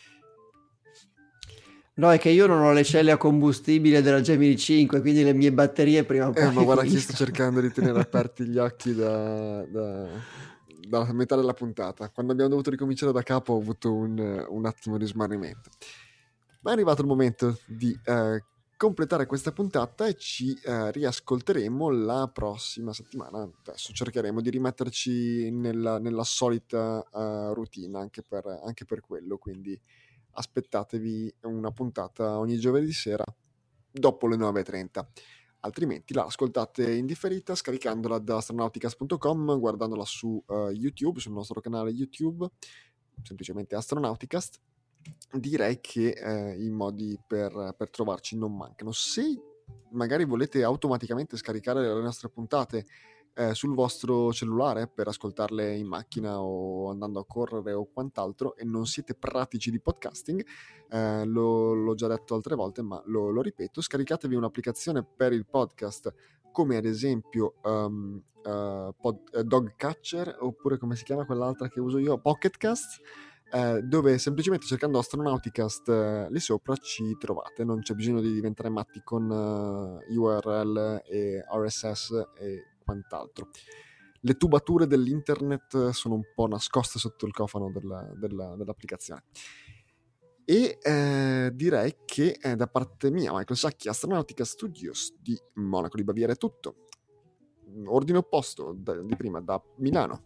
Speaker 4: No, è che io non ho le celle a combustibile della Gemini cinque, quindi le mie batterie prima o poi
Speaker 1: Eh, ma guarda che sto
Speaker 4: finiscono.
Speaker 1: cercando di tenere aperti gli occhi da, da, dalla metà della puntata. Quando abbiamo dovuto ricominciare da capo ho avuto un, un attimo di smarrimento. Ma è arrivato il momento di eh, completare questa puntata e ci eh, riascolteremo la prossima settimana. Adesso cercheremo di rimetterci nella, nella solita uh, routine anche per, anche per quello, quindi aspettatevi una puntata ogni giovedì sera dopo le nove e trenta. Altrimenti la ascoltate in differita scaricandola da astronauticast punto com, guardandola su uh, YouTube, sul nostro canale YouTube, semplicemente Astronauticast. Direi che eh, i modi per, per trovarci non mancano. Se magari volete automaticamente scaricare le nostre puntate eh, sul vostro cellulare per ascoltarle in macchina o andando a correre o quant'altro e non siete pratici di podcasting, eh, lo, l'ho già detto altre volte ma lo, lo ripeto, scaricatevi un'applicazione per il podcast come ad esempio um, uh, pod, uh, Dogcatcher, oppure come si chiama quell'altra che uso io, Pocketcast, eh, dove semplicemente cercando Astronauticast eh, lì sopra ci trovate, non c'è bisogno di diventare matti con uh, U R L e R S S e quant'altro. Le tubature dell'internet sono un po' nascoste sotto il cofano della, della, dell'applicazione. E eh, direi che eh, da parte mia, Michael Sacchi, Astronautica Studios di Monaco di Baviera è tutto. Ordine opposto da, di prima, da Milano.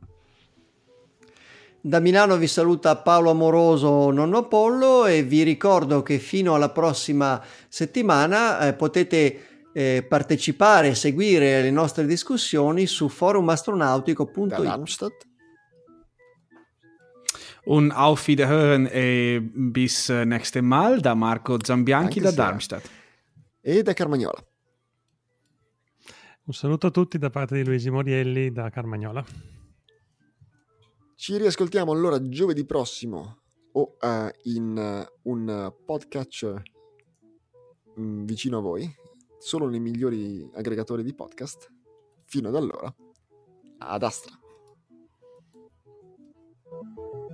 Speaker 4: Da Milano vi saluta Paolo Amoroso, nonno Pollo, e vi ricordo che fino alla prossima settimana eh, potete eh, partecipare e seguire le nostre discussioni su forumastronautico punto
Speaker 1: Da
Speaker 4: it.
Speaker 1: Darmstadt.
Speaker 3: Un Auf Wiederhören e bis nächste Mal da Marco Zambianchi.
Speaker 1: Anche
Speaker 3: da
Speaker 1: se-
Speaker 3: Darmstadt.
Speaker 1: E da Carmagnola.
Speaker 2: Un saluto a tutti da parte di Luigi Morielli da Carmagnola.
Speaker 1: Ci riascoltiamo allora giovedì prossimo o uh, in uh, un uh, podcast um, vicino a voi, solo nei migliori aggregatori di podcast. Fino ad allora, ad Astra.